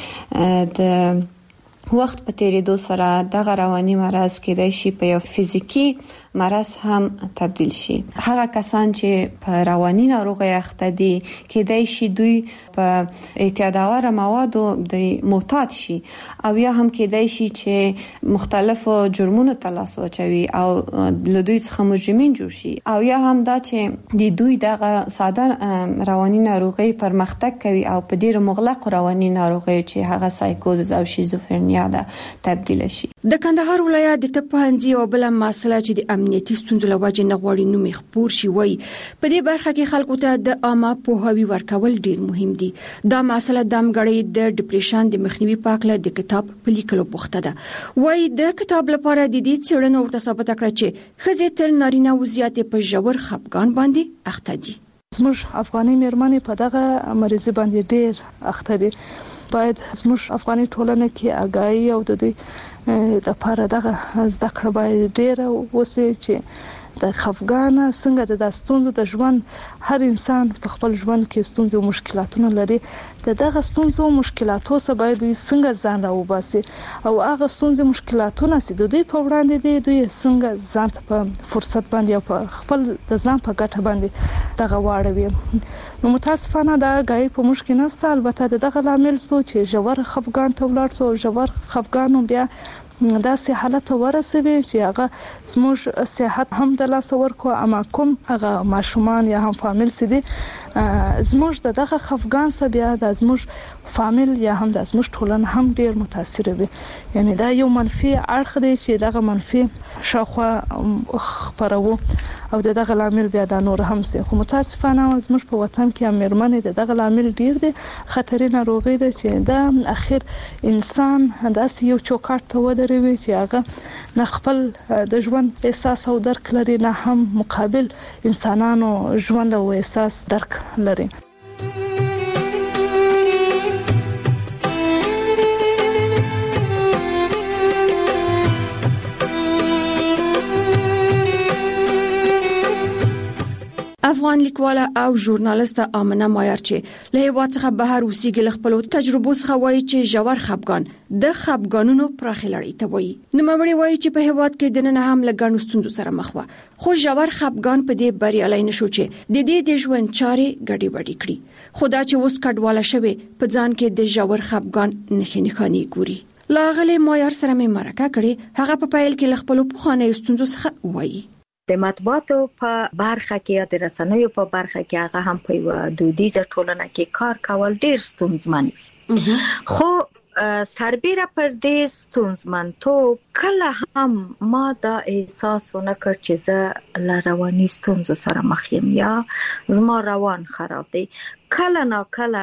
چې د وخت په تیریدو سره د رواني مرض کېدای شي په یو فزیکی مرض هم تبدیل شي هغه کسان چې په رواني ناروغي اخته دي کېدای شي دوی په اعتیادآور موادو د معتاد شي او یا هم کېدای شي چې مختلفو جرمونو ته لاس واچوي او له دوی څخه مجرمین جوړ شي او یا هم دا چې د دوی دغه ساده رواني ناروغي پرمختګ کوي او په ډیرو مغلق رواني ناروغي چې هغه سایکوز او شیزوفرنیا بنیاده تبدیل شي. د کندهار ولایت د طبپوهنځي او بل مسله چې د امنیتي ستونزو له وجې نه غواړي نوم خپور شي وای په دې برخه کې خلکو ته د عامه پوهاوی ورکول ډیر مهم دي. دا مسله د امګړې د ډیپریشن د مخنیوي پاکله د کتاب په لیکلو بوخته ده. وای د کتاب لپاره د دې څېړنو ورته ثابت کړه چې ښځې تر نارینه و زیات په ژور خفګان باندې اخته دي. زموږ افغاني مېرمنې په دغه مریضي باندې ډیر اخته دي. باید زموږ افغاني ټولنه کې آگاهي او د دې د لپاره دغه زده کړه باید ډیر وسي چې د خفګان څنګه د ستونزو د ژوند هر انسان په خپل ژوند کې ستونزې او مشکلاتونه لري. دغه ستونزو او مشکلاتو سره باید څنګه ځان راوباسي او هغه ستونزې مشکلاتونه چې د دوی په وړاندې دي دوی څنګه ځان ته په فرصت باندې او په خپل د ځان په ګټه باندې دغه واړوي. نو متاسفانه دا غي په مشکل نشته. البته دغه لامل سو چې ژور خفګان ته ولاړ سو. ژور خفګان بیا داسې حالت ورسوي چې هغه زموږ صحت هم د لاس ورکو اما کوم هغه ماشومان یا هم فامیل سي دي زموږ دغه خفګان سره بیا د زموږ فامیل یا هم د زموږ ټولنه هم ډیر متاثر وي. یعنی دا یو منفي اړخ دی چې دغه منفي شاخوا خبرو او دغه لامل بیا د نور هم سي. خو متاسفانه زموږ په وطن کې امرمنې دغه لامل ډیر دي. خطرې ناروغي ده چې دا اخر انسان داسې یو چوکاټ ته ودروي چې هغه نه خپل د ژوند احساس او درک لري نه هم مقابل انسانانو ژوند او احساس درک لري. افغان لیکواله او ژورنالیسته آمنه مایار چې له هیواد څخه بهر اوسېږي خپل تجربو څخه وایي چې ژور خفګان د خفګانونو پراخه لړۍ ته وایي. نوموړي وایي چې په هیواد کې د نن هم لګڼو ستونزو سره مخ وه خو ژور خفګان په دې بریالي نشو چې د دې د ژوند چارې ګډې وډې کړي. خو دا چې اوس کډواله شوي په ځان کې د ژور خفګان نښانې ګوري. لاغله مایار سره مې مرکه کړې. هغه په پیل کې خپل پخوانۍ ستونزو څخه وایي. د مطبوعاتو په برخه کې یا د رسنیو په برخه کې هغه هم په یو دودیزه ټولنه کې کار کول ډیر ستونزمن وي. خو سربېره پر دې ستونزمنتوب کله هم ما دا احساس ونه کړ چې زه له رواني ستونزو سره مخ یم یا زما روان خراب دی. کله نا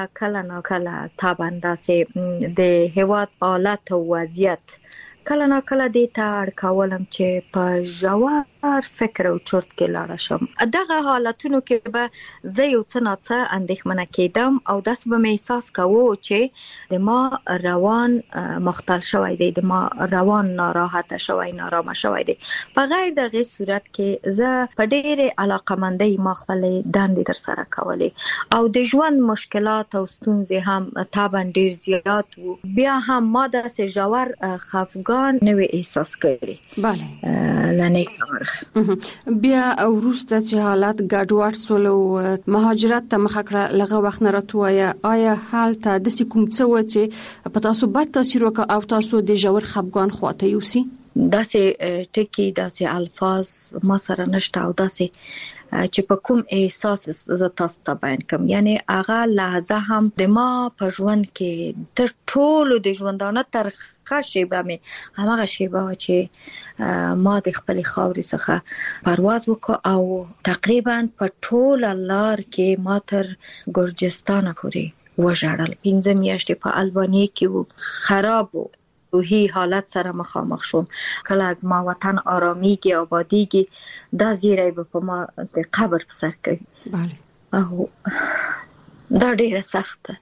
کله تابنده سي د هیواد حالت او وضعیت کله نا کله دې ته اړ کولم چې په ژور فکر او چرت کې لاړ شم. دغه حالتونو کې به زه یو څه ناڅه اندېښمنه کېدم او داسې به مې احساس کوو چې د ما روان مختل شوی دی، د ما روان ناراحته شوی، نارامه شوی دی. په غیر دغه صورت کې زه په ډېرې علاقمندۍ ما خپلې دندې ترسره کولې او د ژوند مشکلات او ستونزې هم طبعا ډېر زیات وو. بیا هم ما داسې ژور خفګان نه وی احساس کړی. بله لنه بیا وروسته چې حالات ګډوډ سول او مهاجرت ته مخه کړه لغه وخت نه راتویا آیا حالت د کوم څه و چې په تاسو بد تاثیر وکړ او تاسو د ژور خفګان خواته یوسي؟ داسې ټکی داسې الفاظ ما سره نشته او داسې چې په کوم احساس ز تاسو ته بیان کوم. یعنی هغه لحظه هم د ما په ژوند کې تر ټولو د ژوندانه تر خاصه به هغه شیبه چې ما د خپل خاورې څخه پرواز وکړ او تقریبا په ټول لار کې ما تر ګرجستان پورې وژړل. 15 میاشتې په البانیا کې خراب روحي حالت سره مخامخ شوم. کله از ما وطن آرامیږي آبادیږي دا زیری به په ما د قبر په سر کوي. بله او دا ډیره سخته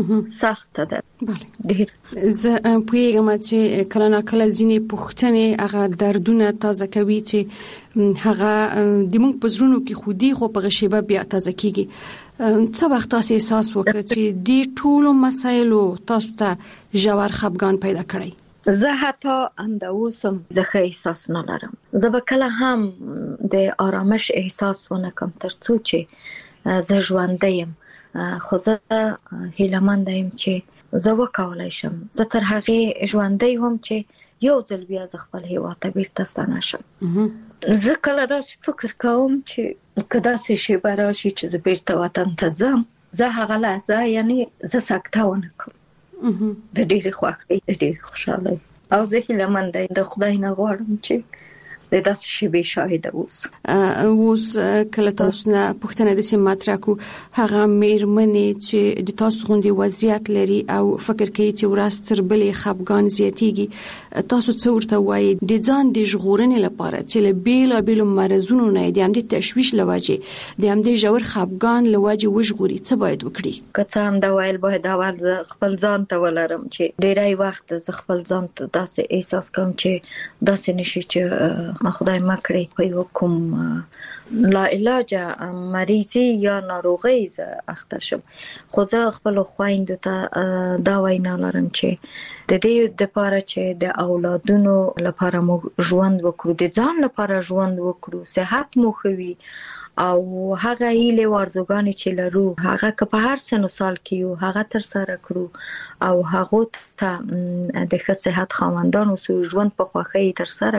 ده. بله ډیر. زه پوهیږم چې کله نه کله ځینې پوښتنې هغه دردونه تازه کوي چې هغه د موږ په زړونو کې خودي خو په غشيبه بیا تازه کیږي. څه وخت تاسو احساس وکړ چې د ټولو مسایلو تاسو ته ژور خفګان پیدا کړی؟ زه حتی اندوسم زه احساس نه لرم. زه به کله هم د آرامش احساس ونه کوم ترڅو چې زه ژوندی یم. خو زه هیله‌مند یم چې زه وکولای شم. زه تر هغه ژوندی وم چې یو ځل بیا زه خپل هیواد ته بیرته ستانه شم. زه کله داسې فکر کوم چې که داسې شیبه راشي چې زه بیرته وطن ته ځم، زه هغه لحظه یعنی زه سکته ونه کوم. د ډېر خوښۍ د ډېر خوشاله او زه هیله مند یم د خدای نه غواړم چې د داسې شی به شاهد اوس کله تاسو نه پوښتنه د سیم مطرح کو هغه میرمنې چې د تاسو غوندي وضعیت لري او فکر کوي چې ورستر بلې خپګان زیاتیږي تاسو څه ورته وایي د ځان د ژغورنې لپاره چې له بیلابیلو مرزونو نه د همدې تشویش لوجه د همدې ژور خپګان لوجه وژغوري څه باید وکړي که څه هم دا ویل باید اول خپل ځان ته ولرم چې ډیری وخت ز خپل ځان ته داسې احساس کوم چې داسې نشي چې ما خدای مکړي په کوم لا علاج مریضي یا ناروغي ز اخته شم خو زه خپل خويندو ته دا وینا لرم چې د دې لپاره چې د اولادونو لپاره مو ژوند وکړو د ځان لپاره ژوند وکړو صحت مو خوي او هغه ایله ورزګانی چې لرو هغه که په هر سن سال کې یو هغه تر سره کړو او هغه ته د ښه صحت خواندانو سو ژوند په خوخه تر سره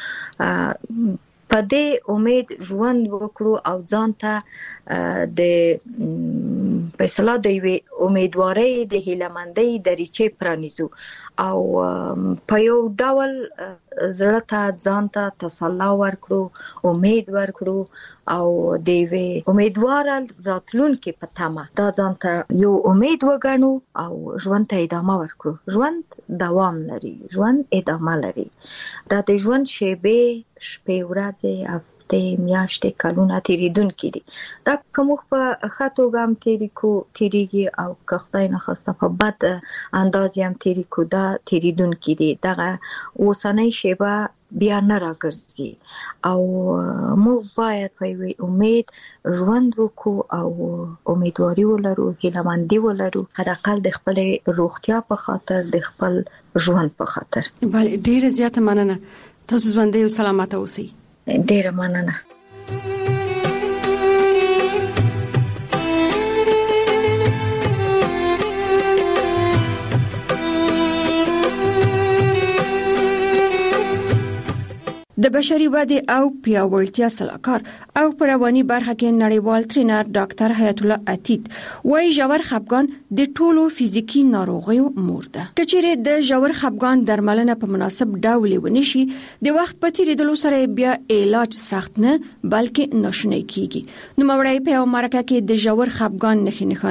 کړو په دې امید ژوند وکړو او ځان ته د فیصله دی امیدواري د هیلمندۍ دریچې پرانیزو او په یو ډول زړه ته ځان ته تسلا ورکړو امید ورکړو او د امیدوار راتلونکي په تمه دا ځان ته یو امید وګڼو او ژوند ته ادامه ورکړو ژوند دوام لري ژوند ادامه لري دا د ژوند شپې ورځې هفته میاشتې کلونه تیریدونکي دي دا کوم په خاطو ګام تیریږي او که خدای نه خواسته په بد انداز هم تیریکو دا تیریدونکي دي دغه اوسنۍ شیبه بیا نه راګرځي او موږ باید په امید ژوند وکړو او امیدواري ولرو هیلهمندي ولرو حداقل د خپل روغتیا په خاطر د خپل ژوند په خاطر بله ډیره زیاته مننه تاسو ژوندۍ او سلامت اوسئ ډیره مننه د بشري ودې او پیاوړتیا سلاکار او په رواني برخه کې نړیوال ټرینر ډاکټر حیات الله عتید وايي ژور خپګان د ټولو فزیکی ناروغیو مور ده. کچېره د ژور خپګان درملنه په مناسب ډول ونشي د وخت په تیریدلو سره بیا علاج سخت نه بلکې ناشونی کیږي. نو مورای په امریکا کې د ژور خپګان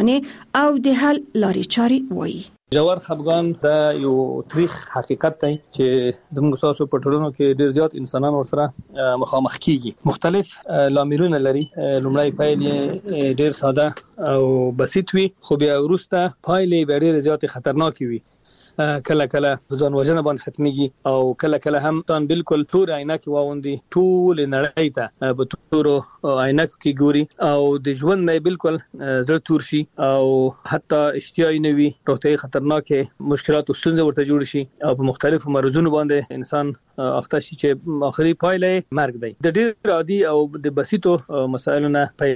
نښې او د حل لارې چارې وایي. ژور خپګان دا یو تاریخ حقیقت دی چې زموږ تاسو په ټولنو کې ډیر زیات انسانان ورسره مخامخ کیږي. مختلف لاملونه لري. لومړی پایلې ډیر ساده او بسيط وي خو بیا وروسته پایلې ډیر زیات خطرناک وي. کله کله ځان وژنه باندې ختميږي او کله کله هم تان بالکل تور عینک واوندي ټول نړۍ ته په تور عینک کې ګوري او د ژوند نه بالکل زړه تور شي او حتی اشتیاي نوي روغتي خطرناکه مشکلات او ستونزې ورته جوړ شي او په مختلفو مرزونو باندې انسان اخته شي چې اخري پایله مرګ دی. د ډېر عادي او د بسيطو مسایلو نه پیل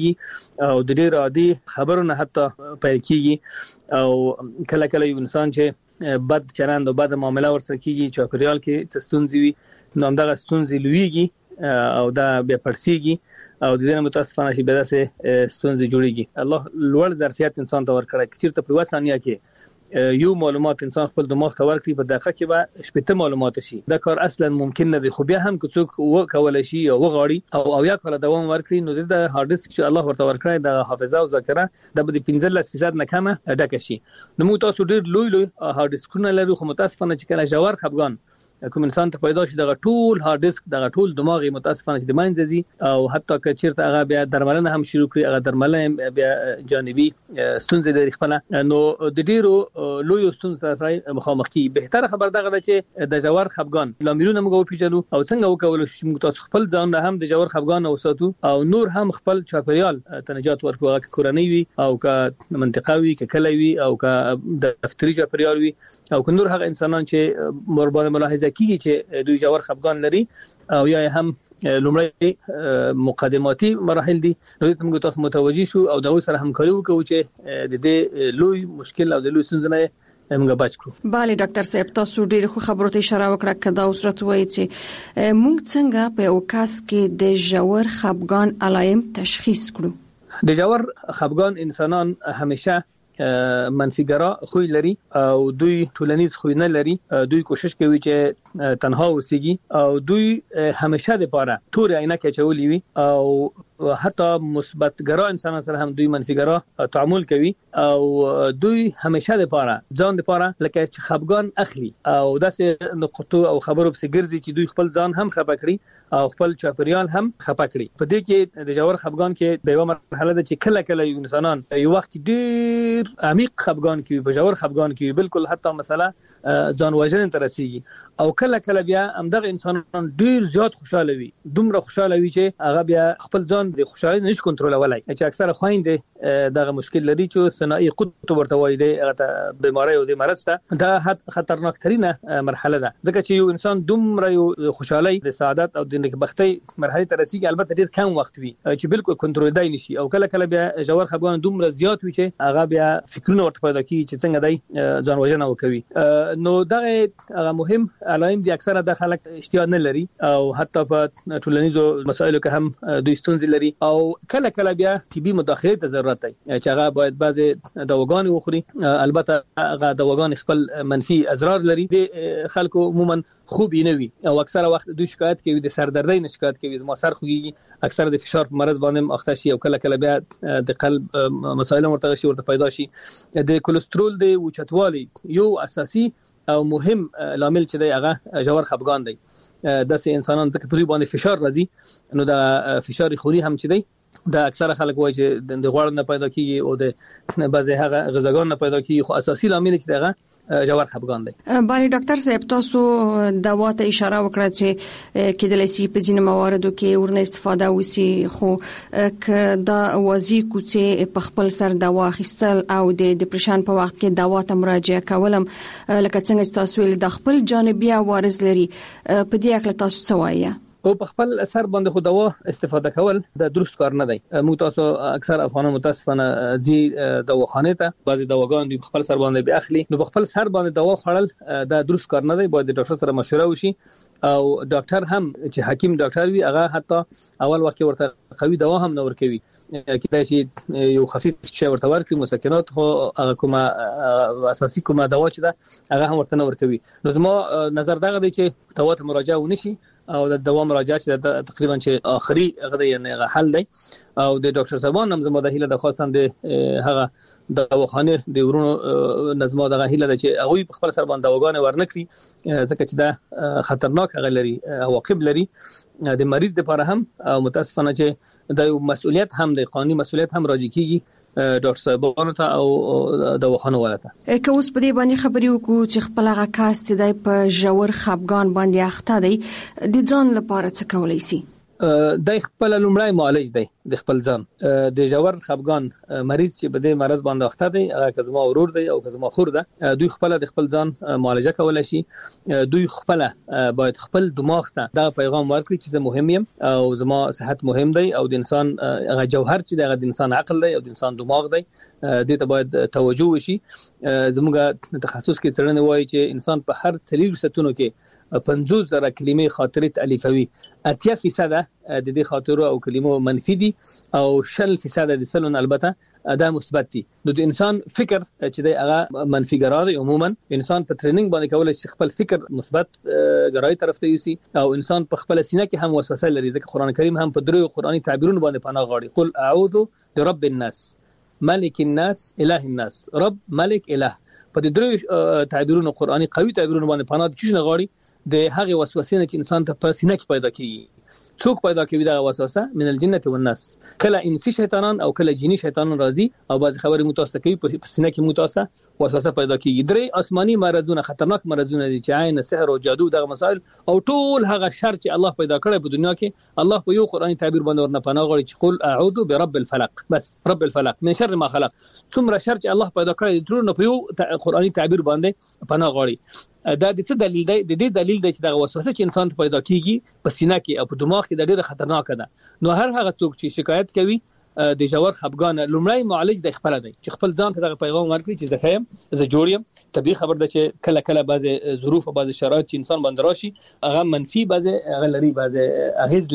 کیږي او د ډېر عادي خبرو نه حتی پیل کیږي او کله کله یو انسان چې بد چلند او بد معاملې ورسره کیږي چې پریال کې ستونزې وي نو همدغه ستونزې لویږي او دا بیا پرسیږي او د دې متاسفانه شي به داسې ستونزې جوړیږي. الله لوړ ظرفیت انسان ته ورکړي چې په وسانیا کې یو معلومات انسان خپل دماغ ته ورکړي په دقیقه کې به شپږ معلومات شي. دا کار اصلا ممکن نه دی خو بیا هم که څوک وکول شي او غاړي او یا کله دوام ورکړي نو د هارد ډیسک چې الله ورته ورکړي د حافظه او ذاکره د 15% نه کمه ډکه شي. نو موږ تاسو ډیر لوی هارد ډیسکونه لرو خو متاسفانه چې کله ژور خپګان کوم انسان ته پیدا شي دغه ټول هارد ډیسک دغه ټول دماغي متاسفانه چې د منځزي او حتی که چیرته هغه بیا درملنه هم شروع کړي هغه درملنه بیا جانبي ستونزې لري خپل نو د ډیرو لوی ستونزې سره مخامخ کی. بهتره خبر دغه چې د ژور خپګان لاملونه موږ پیژنو او څنګه وکول شي موږ تاسو خپل ځان نه هم د ژور خپګان اوساتو او نور هم خپل چاپریال تنجات ورکو که کورنۍ وي او که منطقوي که کلوي او که دفتري چاپریال وي او که نور هغه انسانان چې مربوطه ملاحظه کیږي چې دوی ژور خپګان لري او یا هم لومړی مقدماتي مراحل دي نو موږ تاسو متوجي شو او دا سره همکاري وکړو چې د دې لوی مشکل او د لوی ستونزې نه موږ بچ کړو. bale ډاکټر صاحب تاسو ډیر خو خبرو ته اشاره وکړه کدا اوس راځوي چې موږ څنګه په اوکاس کې د ژور خپګان علایم تشخیص کړو. د ژور خپګان انسانان همیشه منفیګرا خوی لري او دوی ټولنیز خوی نه لري. دوی کوشش کوي چې تنها اوسېږي او دوی همیشه د پاره تور عینکه چولې وي او حتی مثبتګرا انسان سره هم دوی منفیګرا تعامل کوي او دوی همیشه د پاره ځان د پاره لکه چې خپګان اخلي او داسې نقطو او خبرو په ګرځي چې دوی خپل ځان هم خپه کړي او خپل چاپریال هم خپه کړي. په دې کې د جوړ خپګان کې د یو مرحله ده چې کله کله انسانان یو وخت ډیر عمیق خپګان کوي، په جوړ خپګان کوي، بالکل حتی مثلا ځان وژنې ته رسیږي او کله کله بیا همدغه انسانان ډیر زیات خوشاله وي، دومره خوشاله وي چې هغه بیا خپل ځان د خوشالۍ نشي کنټرولولای. چې اکثره خويندې دغه مشکل لري چې ثنائي قطب ورته وایي د بیماری او د مرض ته دا خطرناک ترينه مرحله ده، ځکه چې یو انسان دومره یو خوشالۍ د سعادت او د نیکبختۍ مرحله ته رسیږي البته ډیر کم وخت وي چې بالکل کنټرول دی نشي او کله کله بیا جوړ خپګان دومره زیات وي چې هغه بیا فکرونه ورته پیدا کوي چې څنګه دی ځان وژنه وکوي. نو دغه مهم علائم دي اکثره د خلک اشتیا نه لري او حتی په ټولنیزو مسایلو کې هم دوی ستونزې لري او کله کله بیا طبي مداخله ته ضرورت دی چې هغه باید بعضي دواګانې وخوري. البته هغه دواګانې خپل منفي اضرار لري، د خلکو عموما خوب نه وي او اکثره وخت دوی شکایت کوي د سردردۍ نه شکایت کوي، ما سر خوږي، اکثره د فشار په مرز باندې اخته شي او کله کله بیا د قلب مسایل ورته پیدا شي. د کولیسټرول د اوچتوالي یو اساسي او مهم لامل چې دی هغه جوړ خپګان دی. داسې انسانان ځکه په دوی باندې فشار راځي نو د فشار خوري هم چې دی دا اکثره خلک وایي چې د غوړ نه پیدا کیږي او د بعضی هغه غذاګان نه پیدا کیږي، خو اساسي لامل چې دغه جوړ خپګان دی. بای ډاکټر صاحب تاسو دوا ته اشاره وکړه چې کېدلای شي په ځینو مواردو کې ورنه استفاده وسی، خو ک دا وازی کوڅه په خپل سر دوا اخیستل او د ډیپریشن په وخت کې دوا ته مراجعه کولم لکه څنګه تاسو ول د خپل جانبي عوارض لري، په دې اړه تاسو څه وایي؟ او په خپل اثر باندې خو دوا استفاده کول د درست کار نه دی. موږ تاسو اکثر افغانان متاسفانه زی دواخانه ته بعضی دواګان د خپل سر باندې به اخلي، نو په خپل سر باندې دوا خوړل د درست کار نه دی. باید د ډاکټر سره مشوره وشي او ډاکټر هم چې حکیم ډاکټر وي هغه حتی اول وخت ورته قوي دوا هم نه ورکوي، کله چې یو خفیف شی ورته ورکړي مسکنات خو هغه کومه اساسي کومه دوا چې ده هغه هم ورته نه ورکوي. نو زما نظر دغه دی چې دوا ته مراجعه ونشي او د دوا مراجعه چې تقریبا چې اخري هغه یعنی حل دی او د ډاکټر صاحبان هم زما د هیله د خواستان د هغه دواخانه د ورونو نظم دغه هیله ده چې هغه په خپل سر باندې دواګانې ورنکړي ځکه چې دا خطرناک هغه لري عواقب لري د مریض لپاره هم او متاسفانه چې د مسؤلیت هم د قانوني مسؤلیت هم راځي کیږي ډاکټر صاحبانو ته او دواخانه ولته. که اوس په دې باندې خبرې وکړو چې خپل هغه کاس چې د په جوړ خپګان باندې اخته دی د ځان لپاره څه کولای شي؟ د خپل لومړی معالج دی د خپل ځان د جوړ خپګان مریض چې بده مرز باندې اخته دی هغه کزما ورور دی او کزما خور ده، دوی خپل د خپل ځان معالجه کولای شي. دوی خپل باید خپل دماغ ته دا پیغام ورکړي چې زه مهم یم او زما صحت مهم دی او د انسان هغه جوهر چې د انسان عقل دی او د انسان دماغ دی دې ته باید توجه وشي. زموږ تخصص کې څرنه وایي چې انسان په هر 3 ساعتونو کې 50,000 کلمې خاطرې تالیفوي، 80% د دې خاطرو او کلمو منفي دي او 10% د سلون البته دا مثبت دي. نو د انسان فکر چې دی هغه منفي ګرای عموما انسان په ټریننګ باندې کولای شي خپل فکر مثبت ګرای طرف ته یوسي او انسان په خپل سینه کې هم وسوسه لري، ځکه قران کریم هم په درو قرآني تعبیرونو باندې پناه غواړي. قل اعوذ برب الناس ملک الناس اله الناس رب ملک اله. په دې درو تعبیرونو قرآني قوي تعبیرونو باندې پناه د چینه غواړي د هغه وسوسې نه چې انسان ته په سینه کې پیدا کیږي. څوک پیدا کوي دا وسوسه؟ من الجنه والناس. کله انسی شیطانان او کله جنی شیطانان راځي او بعض خبرې متوسط کوي په سینه کې متوسط وسوسه پیدا کیږي. درې آسماني مرزونه خطرناک مرزونه دي چې عین سحر او جادو دغه مسائل او ټول هغه شر چې الله پیدا کړی په دنیا کې الله په یو قرآني تعبیر باندې ورنه پناه غواړي چې قل اعوذ برب الفلق، بس رب الفلق من شر ما خلق. څومره شر چې الله پیدا کړی ټول په یو قرآني تعبیر باندې پناه غواړي. دا د څه دلیل دی؟ د دې دلیل دی چې دا وسوسه چې انسان ته پیدا کیږي په سینه کې او په دماغ کې د ډیره خطرناک ده. نو هر هغه څوک چې شکایت کوي د جوړ خپګان لومړی معالج د خپل دی چې خپل ځان ته د پیغام ورکړي چې زه خیم زه جوړ یم. طبيعي خبر ده چې کله کله بعضی ظروف او بعضی شرایط چې انسان باندې راشي هغه منفي بعضی هغه لري بعضی اغیز لري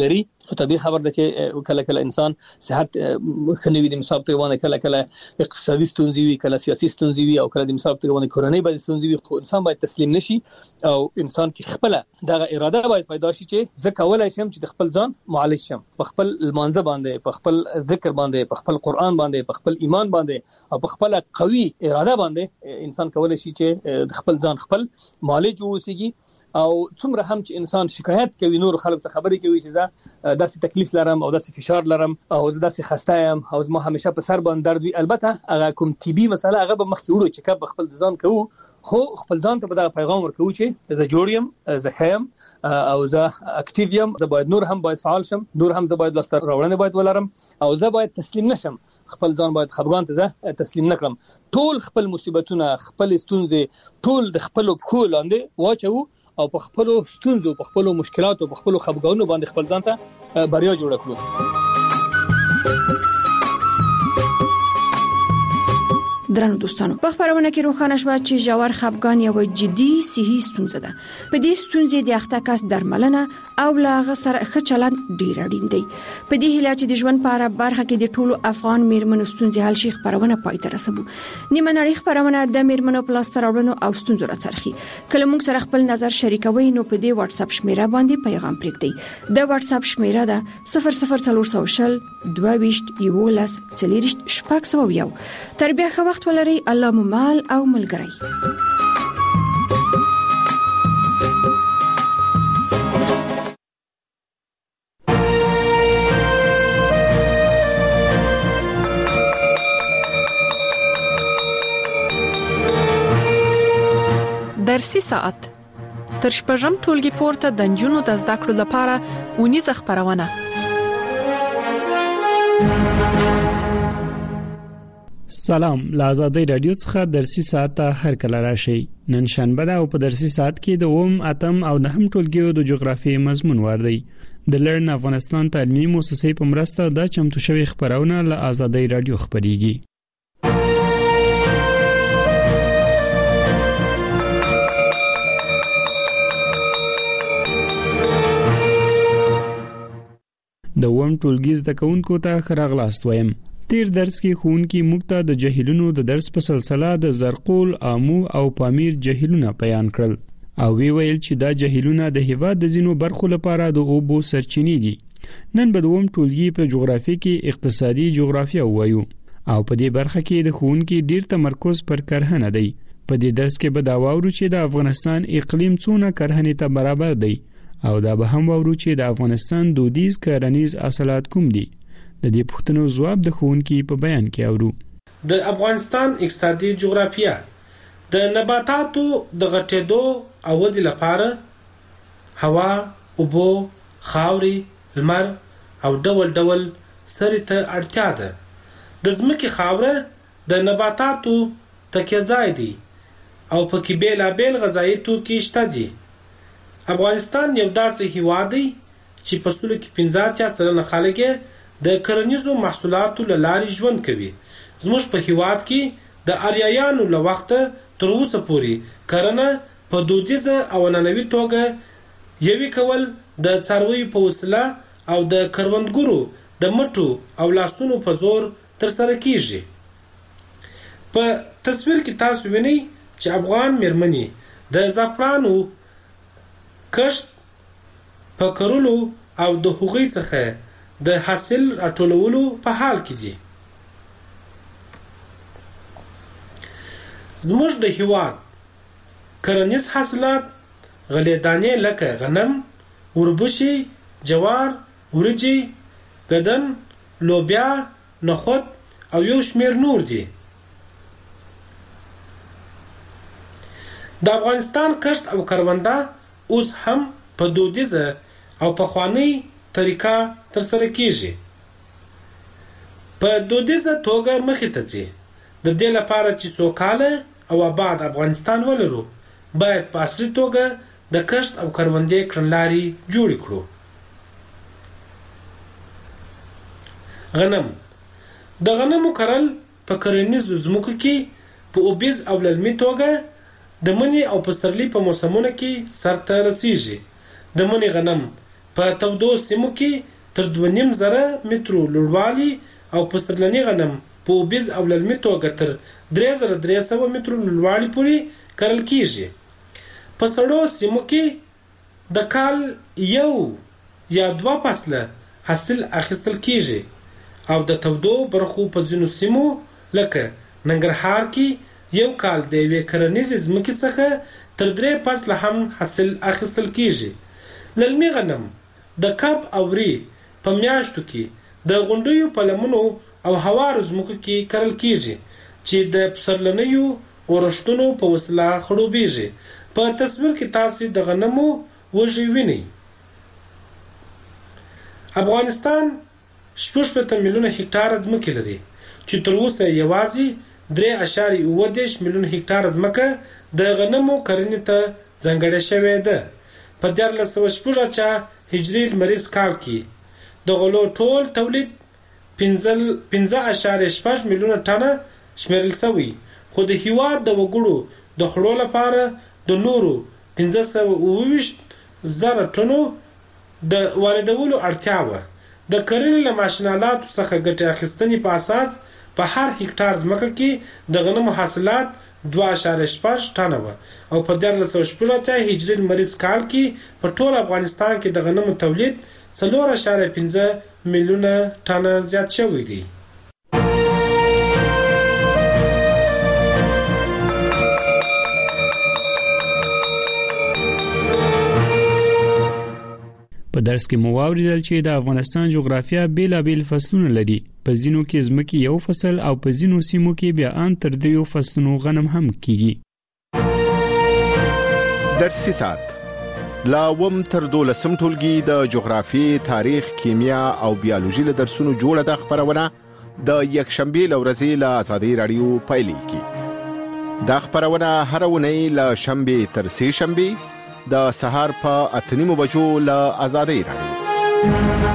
خو طبيعي خبر ده چې کله کله انسان صحت خنوي د مصاب ته ونه کله کله اقتصادي ستونزې وي کله سیاسي ستونزې وي او کله د مصاب ته ونه کورنۍ باندې ستونزې وي خو انسان باید تسلیم نشي او انسان کې خپل دغه اراده باید پیدا شي چې زه کولای شم چې د خپل ځان معالج شم په خپل المانزه باندې په خپل ذکر باندې په خپل قران باندې په خپل ایمان باندې او په خپل قوي اراده باندې انسان کولای شي چې د خپل ځان خپل معالج ووسیږي او څومره هم چې انسان شکایت کوي نور خلک ته خبرې کوي چې زه داسې تکلیف لرم او داسې فشار لرم او زه داسې خسته یم او زما همیشه په سر باندې درد وي البته هغه کوم طبي مسله هغه به مخکې وړو چې کب خپل ځان کوو خو خپل ځان ته به دا پیغام ورکوو چې زه جوړ یم زه خیم او زه اکټیو یم زه باید نور هم باید فعال شم نور هم زه باید لاسته راوړنې باید ولرم او زه باید تسلیم نشم خپل ځان باید خفګان ته زه تسلیم نکړم ټول خپل مصیبتونه خپل ستونزې ټول د خپل پخو لاندې واچو او په خپل ستونزو په خپل مشکلاتو په خپل خفګانونو باندې خپل ځان ته بریا جوړ کړو درنو دوستانو په خبرونه کې روښانه شو چې ژور خفګان یو جدي صحي ستونزه ده په دې ستونزې د اخته کس درملنه او لاغه سره ښه چلند ډیر اړین دی په دې هیله چې د ژوند په اړه برخه کې د ټولو افغان میرمنو ستونزې حل شي خبرونه پای ته رسوو نیمه نړۍ خبرونه د میرمنو پلاستر اورونو او ستونزو راڅرخي کله موږ سره خپل نظر شریکوي نو په دې واتس اپ شمیره باندې پیغام پرېږدئ د واتس اپ شمیره ده 00400 22 11 40 شپږ تر بیا ښه وخت ولري الله مو مال او ملګری درسي ساعت تر شپږم ټولګي پورته د نجونو د زده کړو لپاره ونیزه خبرونه سلام لازادی رادیو څخه درسي ساعت ته هر کله راشي نن شنبه ده او په درسي ساعت کې د اوم اتم او نهم ټولګیو د جغرافي مضمون وردی د لرن افغانستان تعلیمي مؤسسې په مرسته د چمتو شوی خبرونه له آزادی رادیو خبريږي د اوم ټولګي زده کوونکو ته خراغلاست وایم تیر درس کې خونکی مکته د جهیلونو د درس په سلسله د زرقول آمو او پامیر جهیلونه بیان کړل او ویل چې دا جهیلونه د هیواد د زینو برخو لپاره د اوبو سرچینې دي نن به دوم ټولګي په جغرافي کې اقتصادي جغرافیا وایو او په دې برخه کې د خونکی ډیر تمرکز پر کرهنه دی په دې درس کې به دا واورو چې د افغانستان اقلیم څونه کرهنې ته برابر دی او دا به هم واورو چې د افغانستان دودیز کرنیز حاصلات کوم دي د دې پوښتنو جواب د ښوونکي په بیان کې اورو د افغانستان اقتصادي جغرافیه د نباتاتو د غټېدو او ودې لپاره هوا، اوبو، خاوري، لمر او ډول ډول سرې ته اړتیا ده. د ځمکې خاوره د نباتاتو تکیه ځای دی او پکې بیلابیل غذایي توکي شته دي. افغانستان یو داسې هیواد دی چې په سلو کې 15% خلک د کرنیزو محصولاتو له لارې ژوند کوي. زموږ په هیواد کې د آریایانو له وخته تر اوسه پورې کرنه په دودیزه او نننوي توګه یوي کول د څارویو په وسیله او د کروندګرو د مټو او لاسونو په زور ترسره کیږي. په تصویر کې تاسو وینئ چې افغان میرمنې د زعفرانو کښت په کرلو او د هغوی څخه د حاصل راټولولو په حال کې دي. زموږ د هیواد کرنیز حاصلات غلې دانې لکه غنم، وربشي، جوار، وريجي، ګدن، لوبیا، نخود او یو شمیر نور دي. د افغانستان کښت او کرونده اوس هم په دودیزه او پخوانۍ طریقه ترسره کیږي. په دودیزه توګه مخې ته ځي. د دې لپاره چې سوکاله او آباد افغانستان ولرو باید په عصري توګه د کښت او کروندې کړنلارې جوړې کړو. غنم د غنمو کرل په کرنیزو ځمکو کې په اوبیز او للمي توګه د مني او پسرلي په موسمونو کې سرته رسیږي. د مني غنم په تودو سیمو کې تر 2.5 مترو لوړوالي او پسرلني غنم په اوبیز او للمي توګه تر 3300 مترو لوړوالي پورې کرل کیږي. په سړو سیمو کې د کال یو یا 2 فصله حاصل اخیستل کیږي او د تودو برخو په ځینو سیمو لکه ننګرهار کې یو کال د یوې کرنیزې ځمکې څخه تر 3 فصله هم حاصل اخیستل کیږي. للمي غنم د کب او ری په میاشتو کې د غونډیو په لمنو او هوارو ځمکو کې کرل کیږي چې د پسرلنیو اورښتونو په وسیله خړوبېږي. په تصویر کې تاسو د غنمو وږي وینئ. افغانستان 60 میلیونه هکتار ځمکه لري چې تر اوسه یوازې 3.8 میلیونه هکتار ځمکه د غنمو کرنې ته ځانګړې شوې ده. په 1416 هجري لمریز کال کې د غلو ټول تولید 15.6 میلیونه ټنه شمیرل شوی، خو د هیواد د وګړو د خړو لپاره د نورو 15,000 ټنو د واردولو اړتیا وه. د کرنې له ماشینالاتو څخه ګټې اخیستنې په اساس په هر هکتار ځمکه کې د غنمو حاصلات 2.6 ټنه وه او په 1416 هجري لمریز کال کې په ټول افغانستان کې د غنمو تولید 4.5 میلیونه ټنه زیات شوی دی. په درس کې مو واوریدل چې د افغانستان جغرافیه بیلابیل فصلونه لري. په ځینو کې ځمکې یو فصل او په ځینو سیمو کې بیا ان تر 3 فصلونو غنم هم کیږي. درسي سات لا وم تر 12 ټولګي د جغرافیې، تاریخ، کیمیا او بیولوژي له درسونو جوړه د خبرونه د یکشنبه لورځي له آزادۍ رادیو پایلیږي. د خبرونه هر ونی له شنبه تر سه شنبه د سهار په 8:30 بجو له آزادۍ رادیو.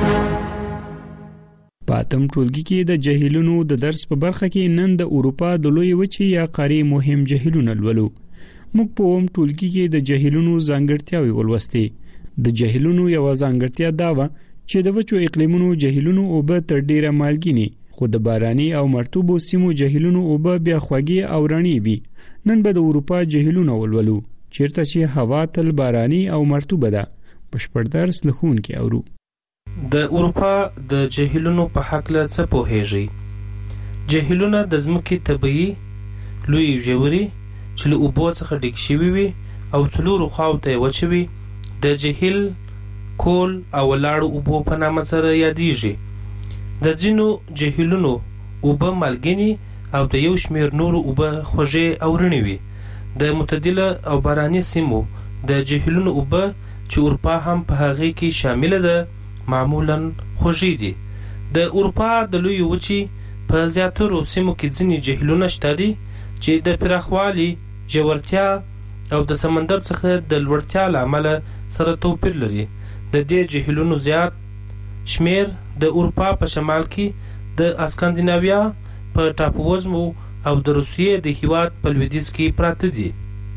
په اتم ټولګي کې د جهیلونو د درس په برخه کې نن د اروپا د لوی وچې یا قارې مهم جهیلونه لولو. موږ په اوم ټولګي کې د جهیلونو ځانګړتیاوې ولوستې. د جهیلونو یو ځانګړتیا دا و چې د وچو اقلیمونو جهیلونو اوبه تر ډیره مالګینی، خو د باراني او مرطوبو سیمو جهیلونو اوبه بیا خوږې او رڼې وي. نن به د اروپا جهیلونه ولولو چیرته چې هوا تل باراني او مرطوبه ده. بشپړ درس لخون کې اورو. د اروپا د جهیلونو په حق له څه پوهیږئ؟ جهیلونه د ځمکې طبیعي لوی ژوري چې له اوبو څخه ډک شوي وي او څلورو خواو ته وچې وي د جهیل کول او ولاړو اوبو په نامه سره یادیږي. د ځینو جهیلونو اوبه مالګینې او د یو شمېر نورو اوبه خوږې او رڼې وي. د معتدله او باراني سیمو د جهیلونو اوبه چې اروپا هم په هغې کې شامله ده معمولاً خوږې دي. د اروپا د لوی وچې په زیاترو سیمو کې ځینې جهیلونه شته دي چې د پراخوالي، ژورتیا او د سمندر څخه د لوړتیا له امله سره توپیر لري. د دې جهیلونو زیات شمیر د اروپا په شمال کې د اسکاندیناویا په ټاپووزمو او د روسیې د هیواد په لویدیځ کې پراته دي.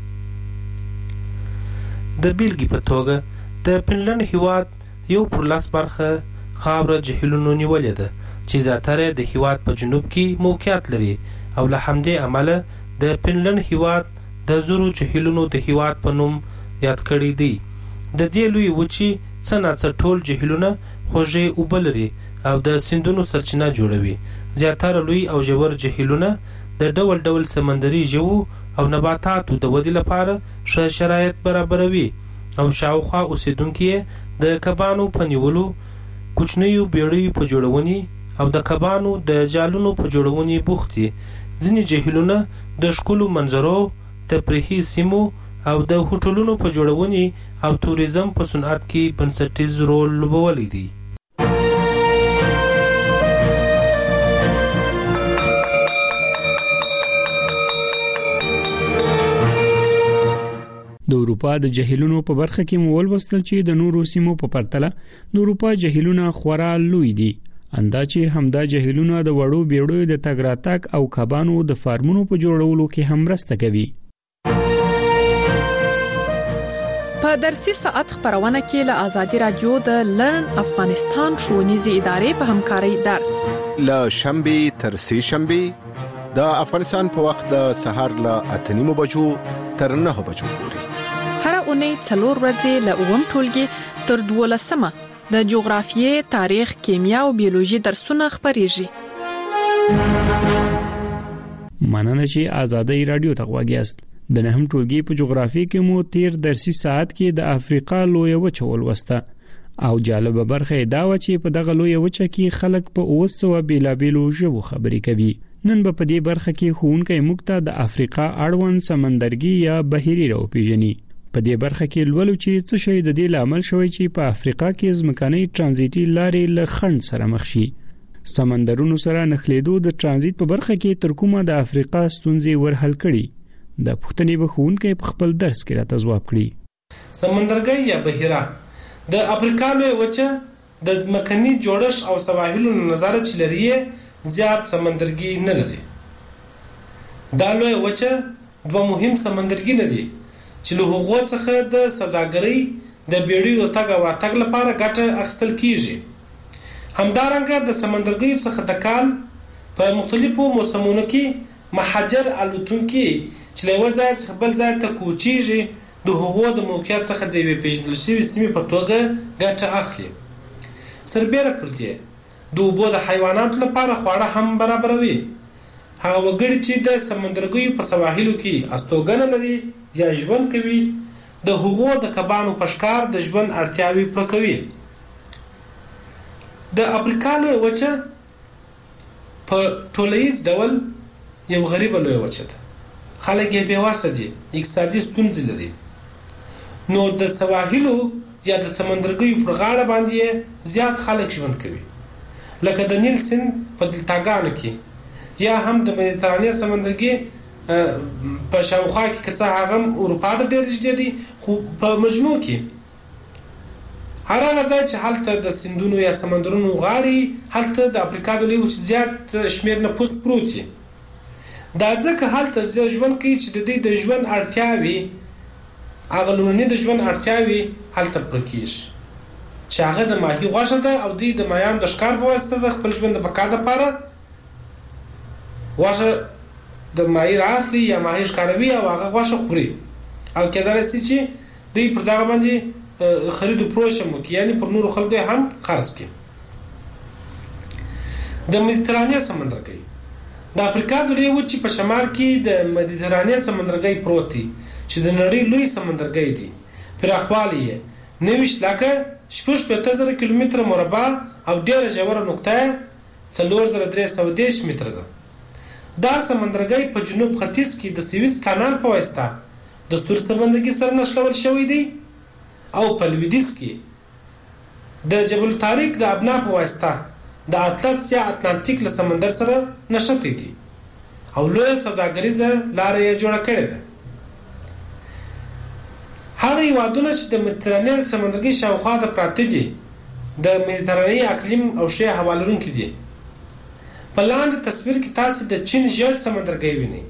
د بیلګې په توګه د فنلنډ هیواد 1/10 برخه خاوره جهیلونو نیولې ده چې زیاتره د هیواد په جنوب کې موقعیت لري او له همدې امله د فنلنډ هیواد د زورو جهیلونو د هیواد په نوم یاد کړی دی. د دې لوی وچې څه ناڅه ټول جهیلونه خوږې اوبه لري او د سیندونو سرچینه جوړوي. زیاتره لوی او ژور جهیلونه د ډول ډول سمندري ژوو او نباتاتو د ودې لپاره ښه شرایط برابروي او شاوخوا اوسیدونکي د کبانو په نیولو، کوچنیو بیړیو په جوړونې او د کبانو د جالونو په جوړونې بوخت دي. ځینې جهیلونه د ښکلو منظرو، تفریحي سیمو او د هوټلونو په جوړونې او توریزم په صنعت کې بنسټیز رول لوبولی دی. د اروپا د جهیلونو په برخه کې مو ولوستل چې د نورو سیمو په پرتله د اروپا جهیلونه خورا لوی دي. اندازې همدا جهیلونه د وړو بیړیو د تګ راتګ او کبانو د فارمونو په جوړولو کې هم مرسته کوي. په درسي ساعت خبرونه کې له آزادي رادیو د لرن افغانستان ښوونیزې ادارې په همکارۍ درس له شنبه تر سه شنبه د افغانستان په وخت د سهار له 8:30 بجو تر 9 بجو پورې هر اونۍ 4 ورځې له اوم ټولګي تر 12 د جغرافیې، تاریخ، کیمیا او بیولوژي درسونه خبريږي. مننه چې آزادي رادیو ته غواګیاست. د نهم ټولګي په جغرافیې کې مو تیر درسي ساعت کې د افریقا لویه وچه ولوسته او جالبه برخه دا و چې په دغه لویه وچه کې خلک په 900 بیلابیلو ژبو خبرې کوي. نن په دې برخه کې ښوونکی موږ ته د افریقا اړوند سمندرګي یا بحیري راوپیژني. په دې برخه کې لولو چې څه شی د دې لامل شوی چې په افریقا کې ځمکني ترانزیتي لارې له خنډ سره مخ شي. سمندرونو سره نښلېدو د ترانزیت په برخه کې تر کومه د افریقا ستونزې ورحل کړي. د پښتني بخونکې په خپل درس کې راته ځواب کړی. سمندرګي یا بحیره د افریقا لویه وچه د ځمکني جوړښت او سواحلو نظر چې لري زیات سمندرګي نه لري. دا لویه وچه دوه مهم سمندرګي لري چې له هغو څخه د سوداګرۍ د بیړیو تګ او تګ لپاره ګټه اخیستل کیږي. همدارنګه د سمندرګي څخه د کال په مختلفو موسمونو کې مهاجر الوتونکي چې له وځای څخه بل ځای ته کوچیږي د هغو د موقعیت څخه د یوې پیژندل شوې سیمې په توګه ګټه اخلي. سربېره پر دې د اوبو د حیواناتو لپاره خواړه هم برابروي. هغه وګړي چې د سمندرګیو په سواحلو کې استوګنه لري یا ژوند کوي د هغو د کبانو په ښکار د ژوند اړتیاوې پوره کوي. د افریقا لویه وچه په ټولیز ډول یو غریبه لویه وچه ده. خلک یې بېوسه دي، اقتصادي ستونزې لري. نو د سواحلو یا د سمندرګیو پر غاړه باندې زیات خلک ژوند کوي، لکه د نیل سیند په دلتاګانو کې یا هم د مدیترانې سمندرګي په شاوخوا کې که څه هغه اروپا ته ډېر نږدې دي، خو په مجموع کې هر هغه ځای چې هلته د سیندونو یا سمندرونو غاړې هلته د افریقا د لویې وچې زیات شمېر نفوس پروت دي. دا ځکه هلته ژوند کوي چې د دوی د ژوند اړتیاوې هغه لومړني د ژوند اړتیاوې هلته پوره کېږي چې هغه د ماهي غوښه ده او دوی د ماهیانو د ښکار په واسطه د خپل ژوند د بقا دپاره غوښه د ماهي رااخلي یا ماهي ښکاروي او هغه غوښه خوري او کېدلی شي چې دوی پر دغه باندې خرید و فروش هم وکړي، یعنې پر نورو خلکو یې هم خرڅ کړي. د مدیترانې سمندرګي د افریقا د لویې وچې په شمال کې د مدیترانې سمندرګي پروت دی چې د نړۍ لوی سمندرګي دی. پراخوالی یې 90,66,000 کیلومتره مربع او ډېره ژوره نقطه 4310 متره ده. دا سمندرګي په جنوب ختیځ کې د سویس کانال په واسطه د سور سمندرګي سره نښلول شوی دی او په لویدیځ کې د جبل طارق د ابنا په واسطه د اطلس یا اتلانتیک له سمندر سره نښتي دي او لویه سوداګریزه لاره یې جوړه کړې ده. هغه هېوادونه چې د مدیترانې سمندرګي شاوخوا ته پراته دي د مدیترانې اقلیم او ښې هوا لرونکي دي. په لاندې تصویر کې تاسې د چین ژیړ سمندرګي وینئ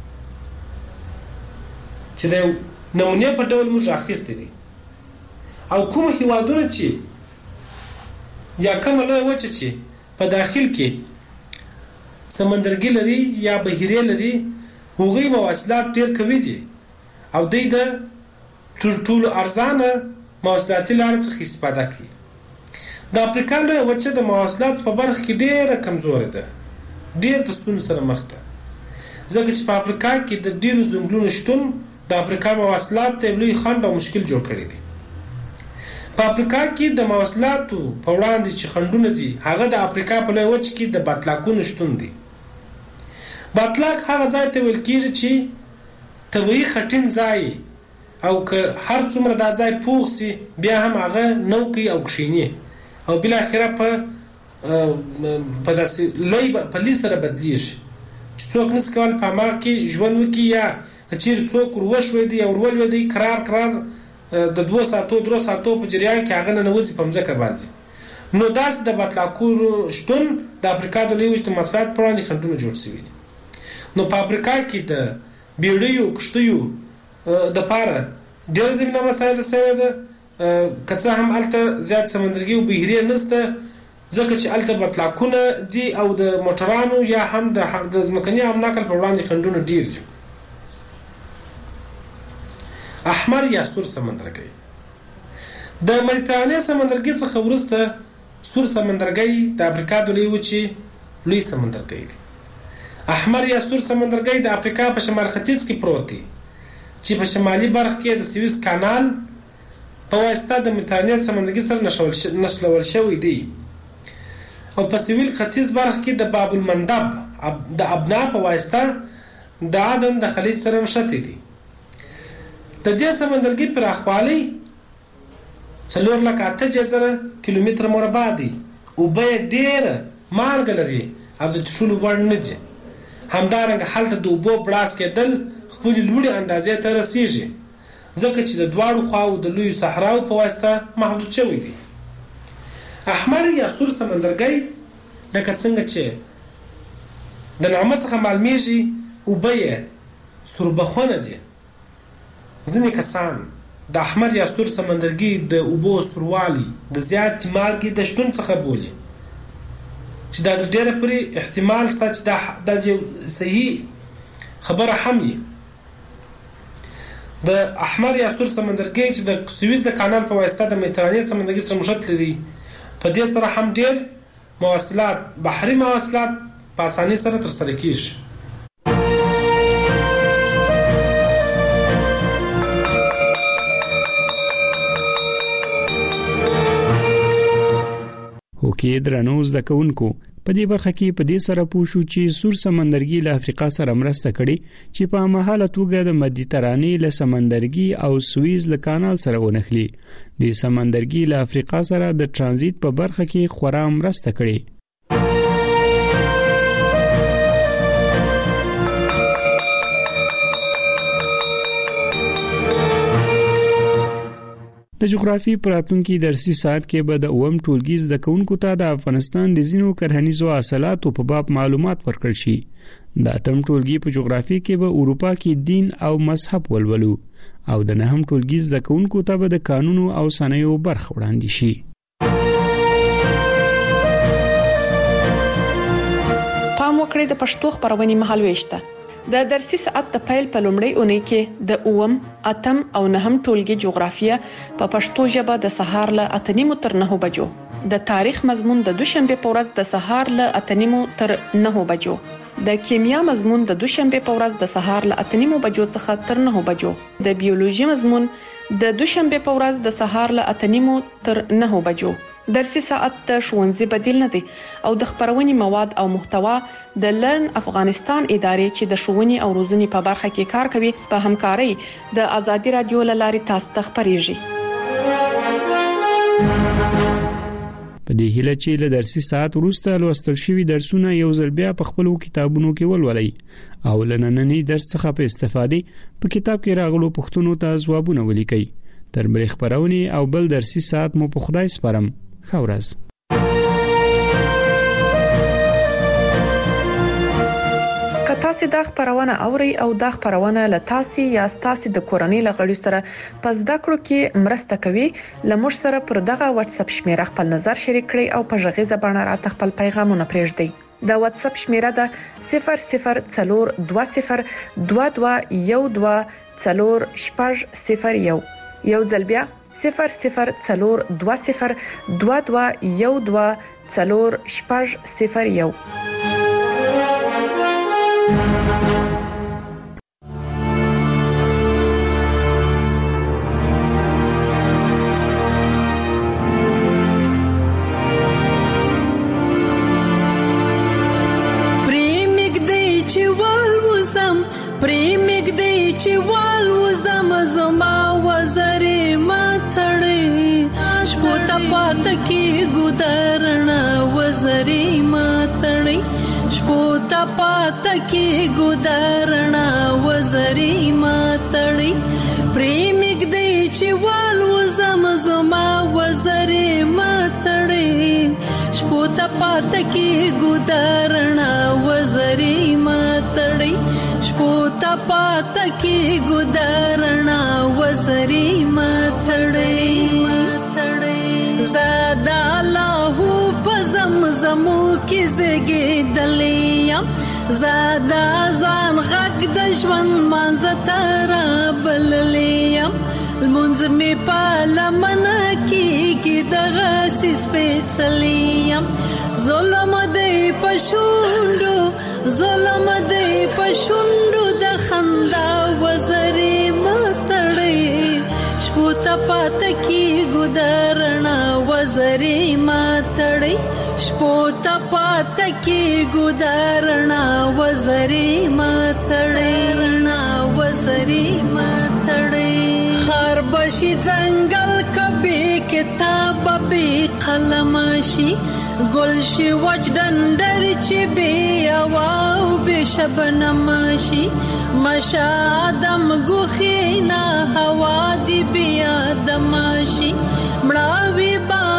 چې د نمونې په ډول موږ اخیستی دي. او کوم هېوادونه چې یا کومه لویه وچه چې په داخل کې سمندرګي لري یا بحیرې لري هغوی مواصلات ډېر قوي دي او دوی د تر ټولو ارزانه مواصلاتي لارې څخه استفاده کوي. د افریقا لویه وچه د مواصلاتو په برخه کې ډېره کمزورې ده، ډېر د ستونزو سره مخ ده، ځکه چې په افریقا کې د ډېرو ځنګلونو شتون د افریقا مواصلات ته لوی خنډ او مشکل جوړ کړی دی. په افریقا کې د مواصلاتو په وړاندې چې خنډونه دي هغه د افریقا په لویه وچه کې د باطلاقونو شتون دی. باطلاق هغه ځای ته ویل کېږي چې طبیعي خټین ځای او که هر څومره دا ځای پوخ سي بیا هم هغه نو کوي او کښیني او بالاخره په داسې لوی په لوی سره بدلیږي چې څوک نسي کولی په هماغه کې ژوند وکړي یا که چیرې څوک وروشویدي یا ورولوېدی کرار د 2 ساعتو 3 ساعتو په جریان کې هغه ننوځي په مځکه باندې. نو داسې د باطلاقونو شتون د افریقا د لویې وچې د مواصلاتو په وړاندې خنډونه جوړ شوي دي. نو په افریقا کې د بیړیو کښتیو دپاره ډېر زمینه مسایل سره ده کڅه هم الته زیات سمندرګي او بحري نسته ځکه چې الته بطلاکونه دي او د موټرانو یا هم د ځمکني املاک په وړاندې خنډونه ډېر دي. احمر یا سور سمندرګي د مدیترانې سمندرګي څخه وروسته سور سمندرګي د افریقا د لوی وچې لوی سمندرګي دی. احمر یا سور سمندرګي د افریقا په شمال ختیځ کې پروت دی چې په شمالي برخه کې د سویس کانال په واسطه د مدیترانې سمندرګي سره نښلول شوی دی او په سویل ختیځ برخه کې د باب المندب د ابنا په واسطه د عدن د خلیج سره نښتي دي. د دې سمندرګي پراخوالی 4,08,000 کیلومتر مربع دی او به ډېر مالګه لري او د څښلو وړ نه دي. همدارنګه هلته د اوبو بړاس کېدل خپلې لوړې اندازې ته رسیږي ځکه چې د دواړو خواو د لویو صحراو په واسطه محدود شوی دی. احمر یا سور سمندرګي لکه څنګه چې د نامه څخه معلومیږي اوبه یې سوربخونه دي. ځینې کسان د احمر یا سور سمندرګي د اوبو سوروالی د زیات مالګې د شتون څخه بولي چې دا ډېره پورې احتمال شته چې دا صحیح خبره هم وي. د احمر یا سور سمندرګي چې د سویس د کانال په واسطه د مدیترانې سمندرګي سره نښتي دي په دې سره هم ډېر مواصلات بحري مواصلات په اسانۍ سره ترسره کیږي. هوکې درنو زده کوونکو په دې برخه کې په دې سره پوه شو چې سور سمندرګي له افریقا سره مرسته کړې چې په مهاله توګه د مدیترانې له سمندرګي او سویس له کانال سره ونښلي. د سمندرګي له افریقا سره د ترانزیت په برخه کې خورا مرسته کړې. د جغرافي پراتونکو درسي ساعت کې به د اوم ټولګي زده کوونکو ته د افغانستان د زینو کرهنیزو حاصلاتو په باب معلومات ورکړل شي. د اتم ټولګي په جغرافي کې به اروپا کې دین او مذهب ولولو او د نهم ټولګي زده کوونکو ته به د قانونو او صنایعو برخه وړاندې شي. پام وکړئ د پښتو خبرونې مهالويشته د درسي ساعت د پیل په لومړۍ اونۍ کې د اوم، اتم او نهم ټولګي جغرافیه په پښتو ژبه د سهار له 8:30 تر 9 بجو، د تاریخ مضمون د دوشنبه په ورځ د سهار له 8:30 تر 9 بجو، د کیمیا مضمون د دوشنبه په ورځ د سهار له 8:30 بجو څخه تر 9 بجو، د بیولوژي مضمون د دوشنبه په ورځ د سهار له 8:30 تر 9 بجو. درسي ساعت د ښوونځي بدیل نه دی او د خبرونې مواد او محتوا د لرن افغانستان ادارې چې د ښوونې او روزنې په برخه کې کار کوي په همکارۍ د ازادي رادیو لارې تاسو ته خبريږي. په دې هیله چې له درسي ساعت وروسته لوستل شوي درسونه یو ځل بیا په خپلو کتابونو کې ولولئ او لنننی درس څخه په استفادې په کتاب کې راغلو پوښتنو ته ځوابونه ولیکئ. تر بلې خبرونې او بل درسي ساعت مو په خدای سپارم. خورز کتا سي د خبرونه اوري او د خبرونه لتاسي یا ستاسي د کورنۍ لغړی سره پس د کړو کې مرسته کوي. لمر سره پر دغه واتس اپ شمیره خپل نظر شریک کړئ او په ژغې زبانه راته خپل پیغامونه پرېږدئ. د واتس اپ شمیره ده 00201212 یو ځل بیا 00202212 پاتکی ګودرنا وزري ماتړي شپوتا پاتکی ګودرنا وزري ماتړي پریمګ دی چې والو زما وزري ماتړي شپوتا پاتکی ګودرنا وزري ماتړي شپوتا شپوتا پاتا کی ګدارنا وزري ماتړې زادا الله په زمزمو کې زګې دلیا زادا ځان غږ د ژوند منځتر بللیا المنز می پالمن کیږي دغه سپېڅلیا ظلم دی پښوندو د خندا وزري ماتړې شپوتا پات کی ګدارنا وزري ماتړې شپوتا پات کی ګدارنا وزري ماتړې خر بشي ځنګل کبي کتاب به قلمشي گلشی وچ دندر چی بی اواو بی شبنمشی مشادم گوخینا هوا دی بی آدمشی مراوی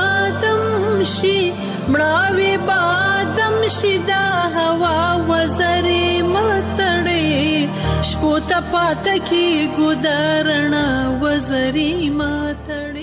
بادم شی دا هوا وزری ماتڑی شپوتا پاتا کی گدارنا وزری ماتڑی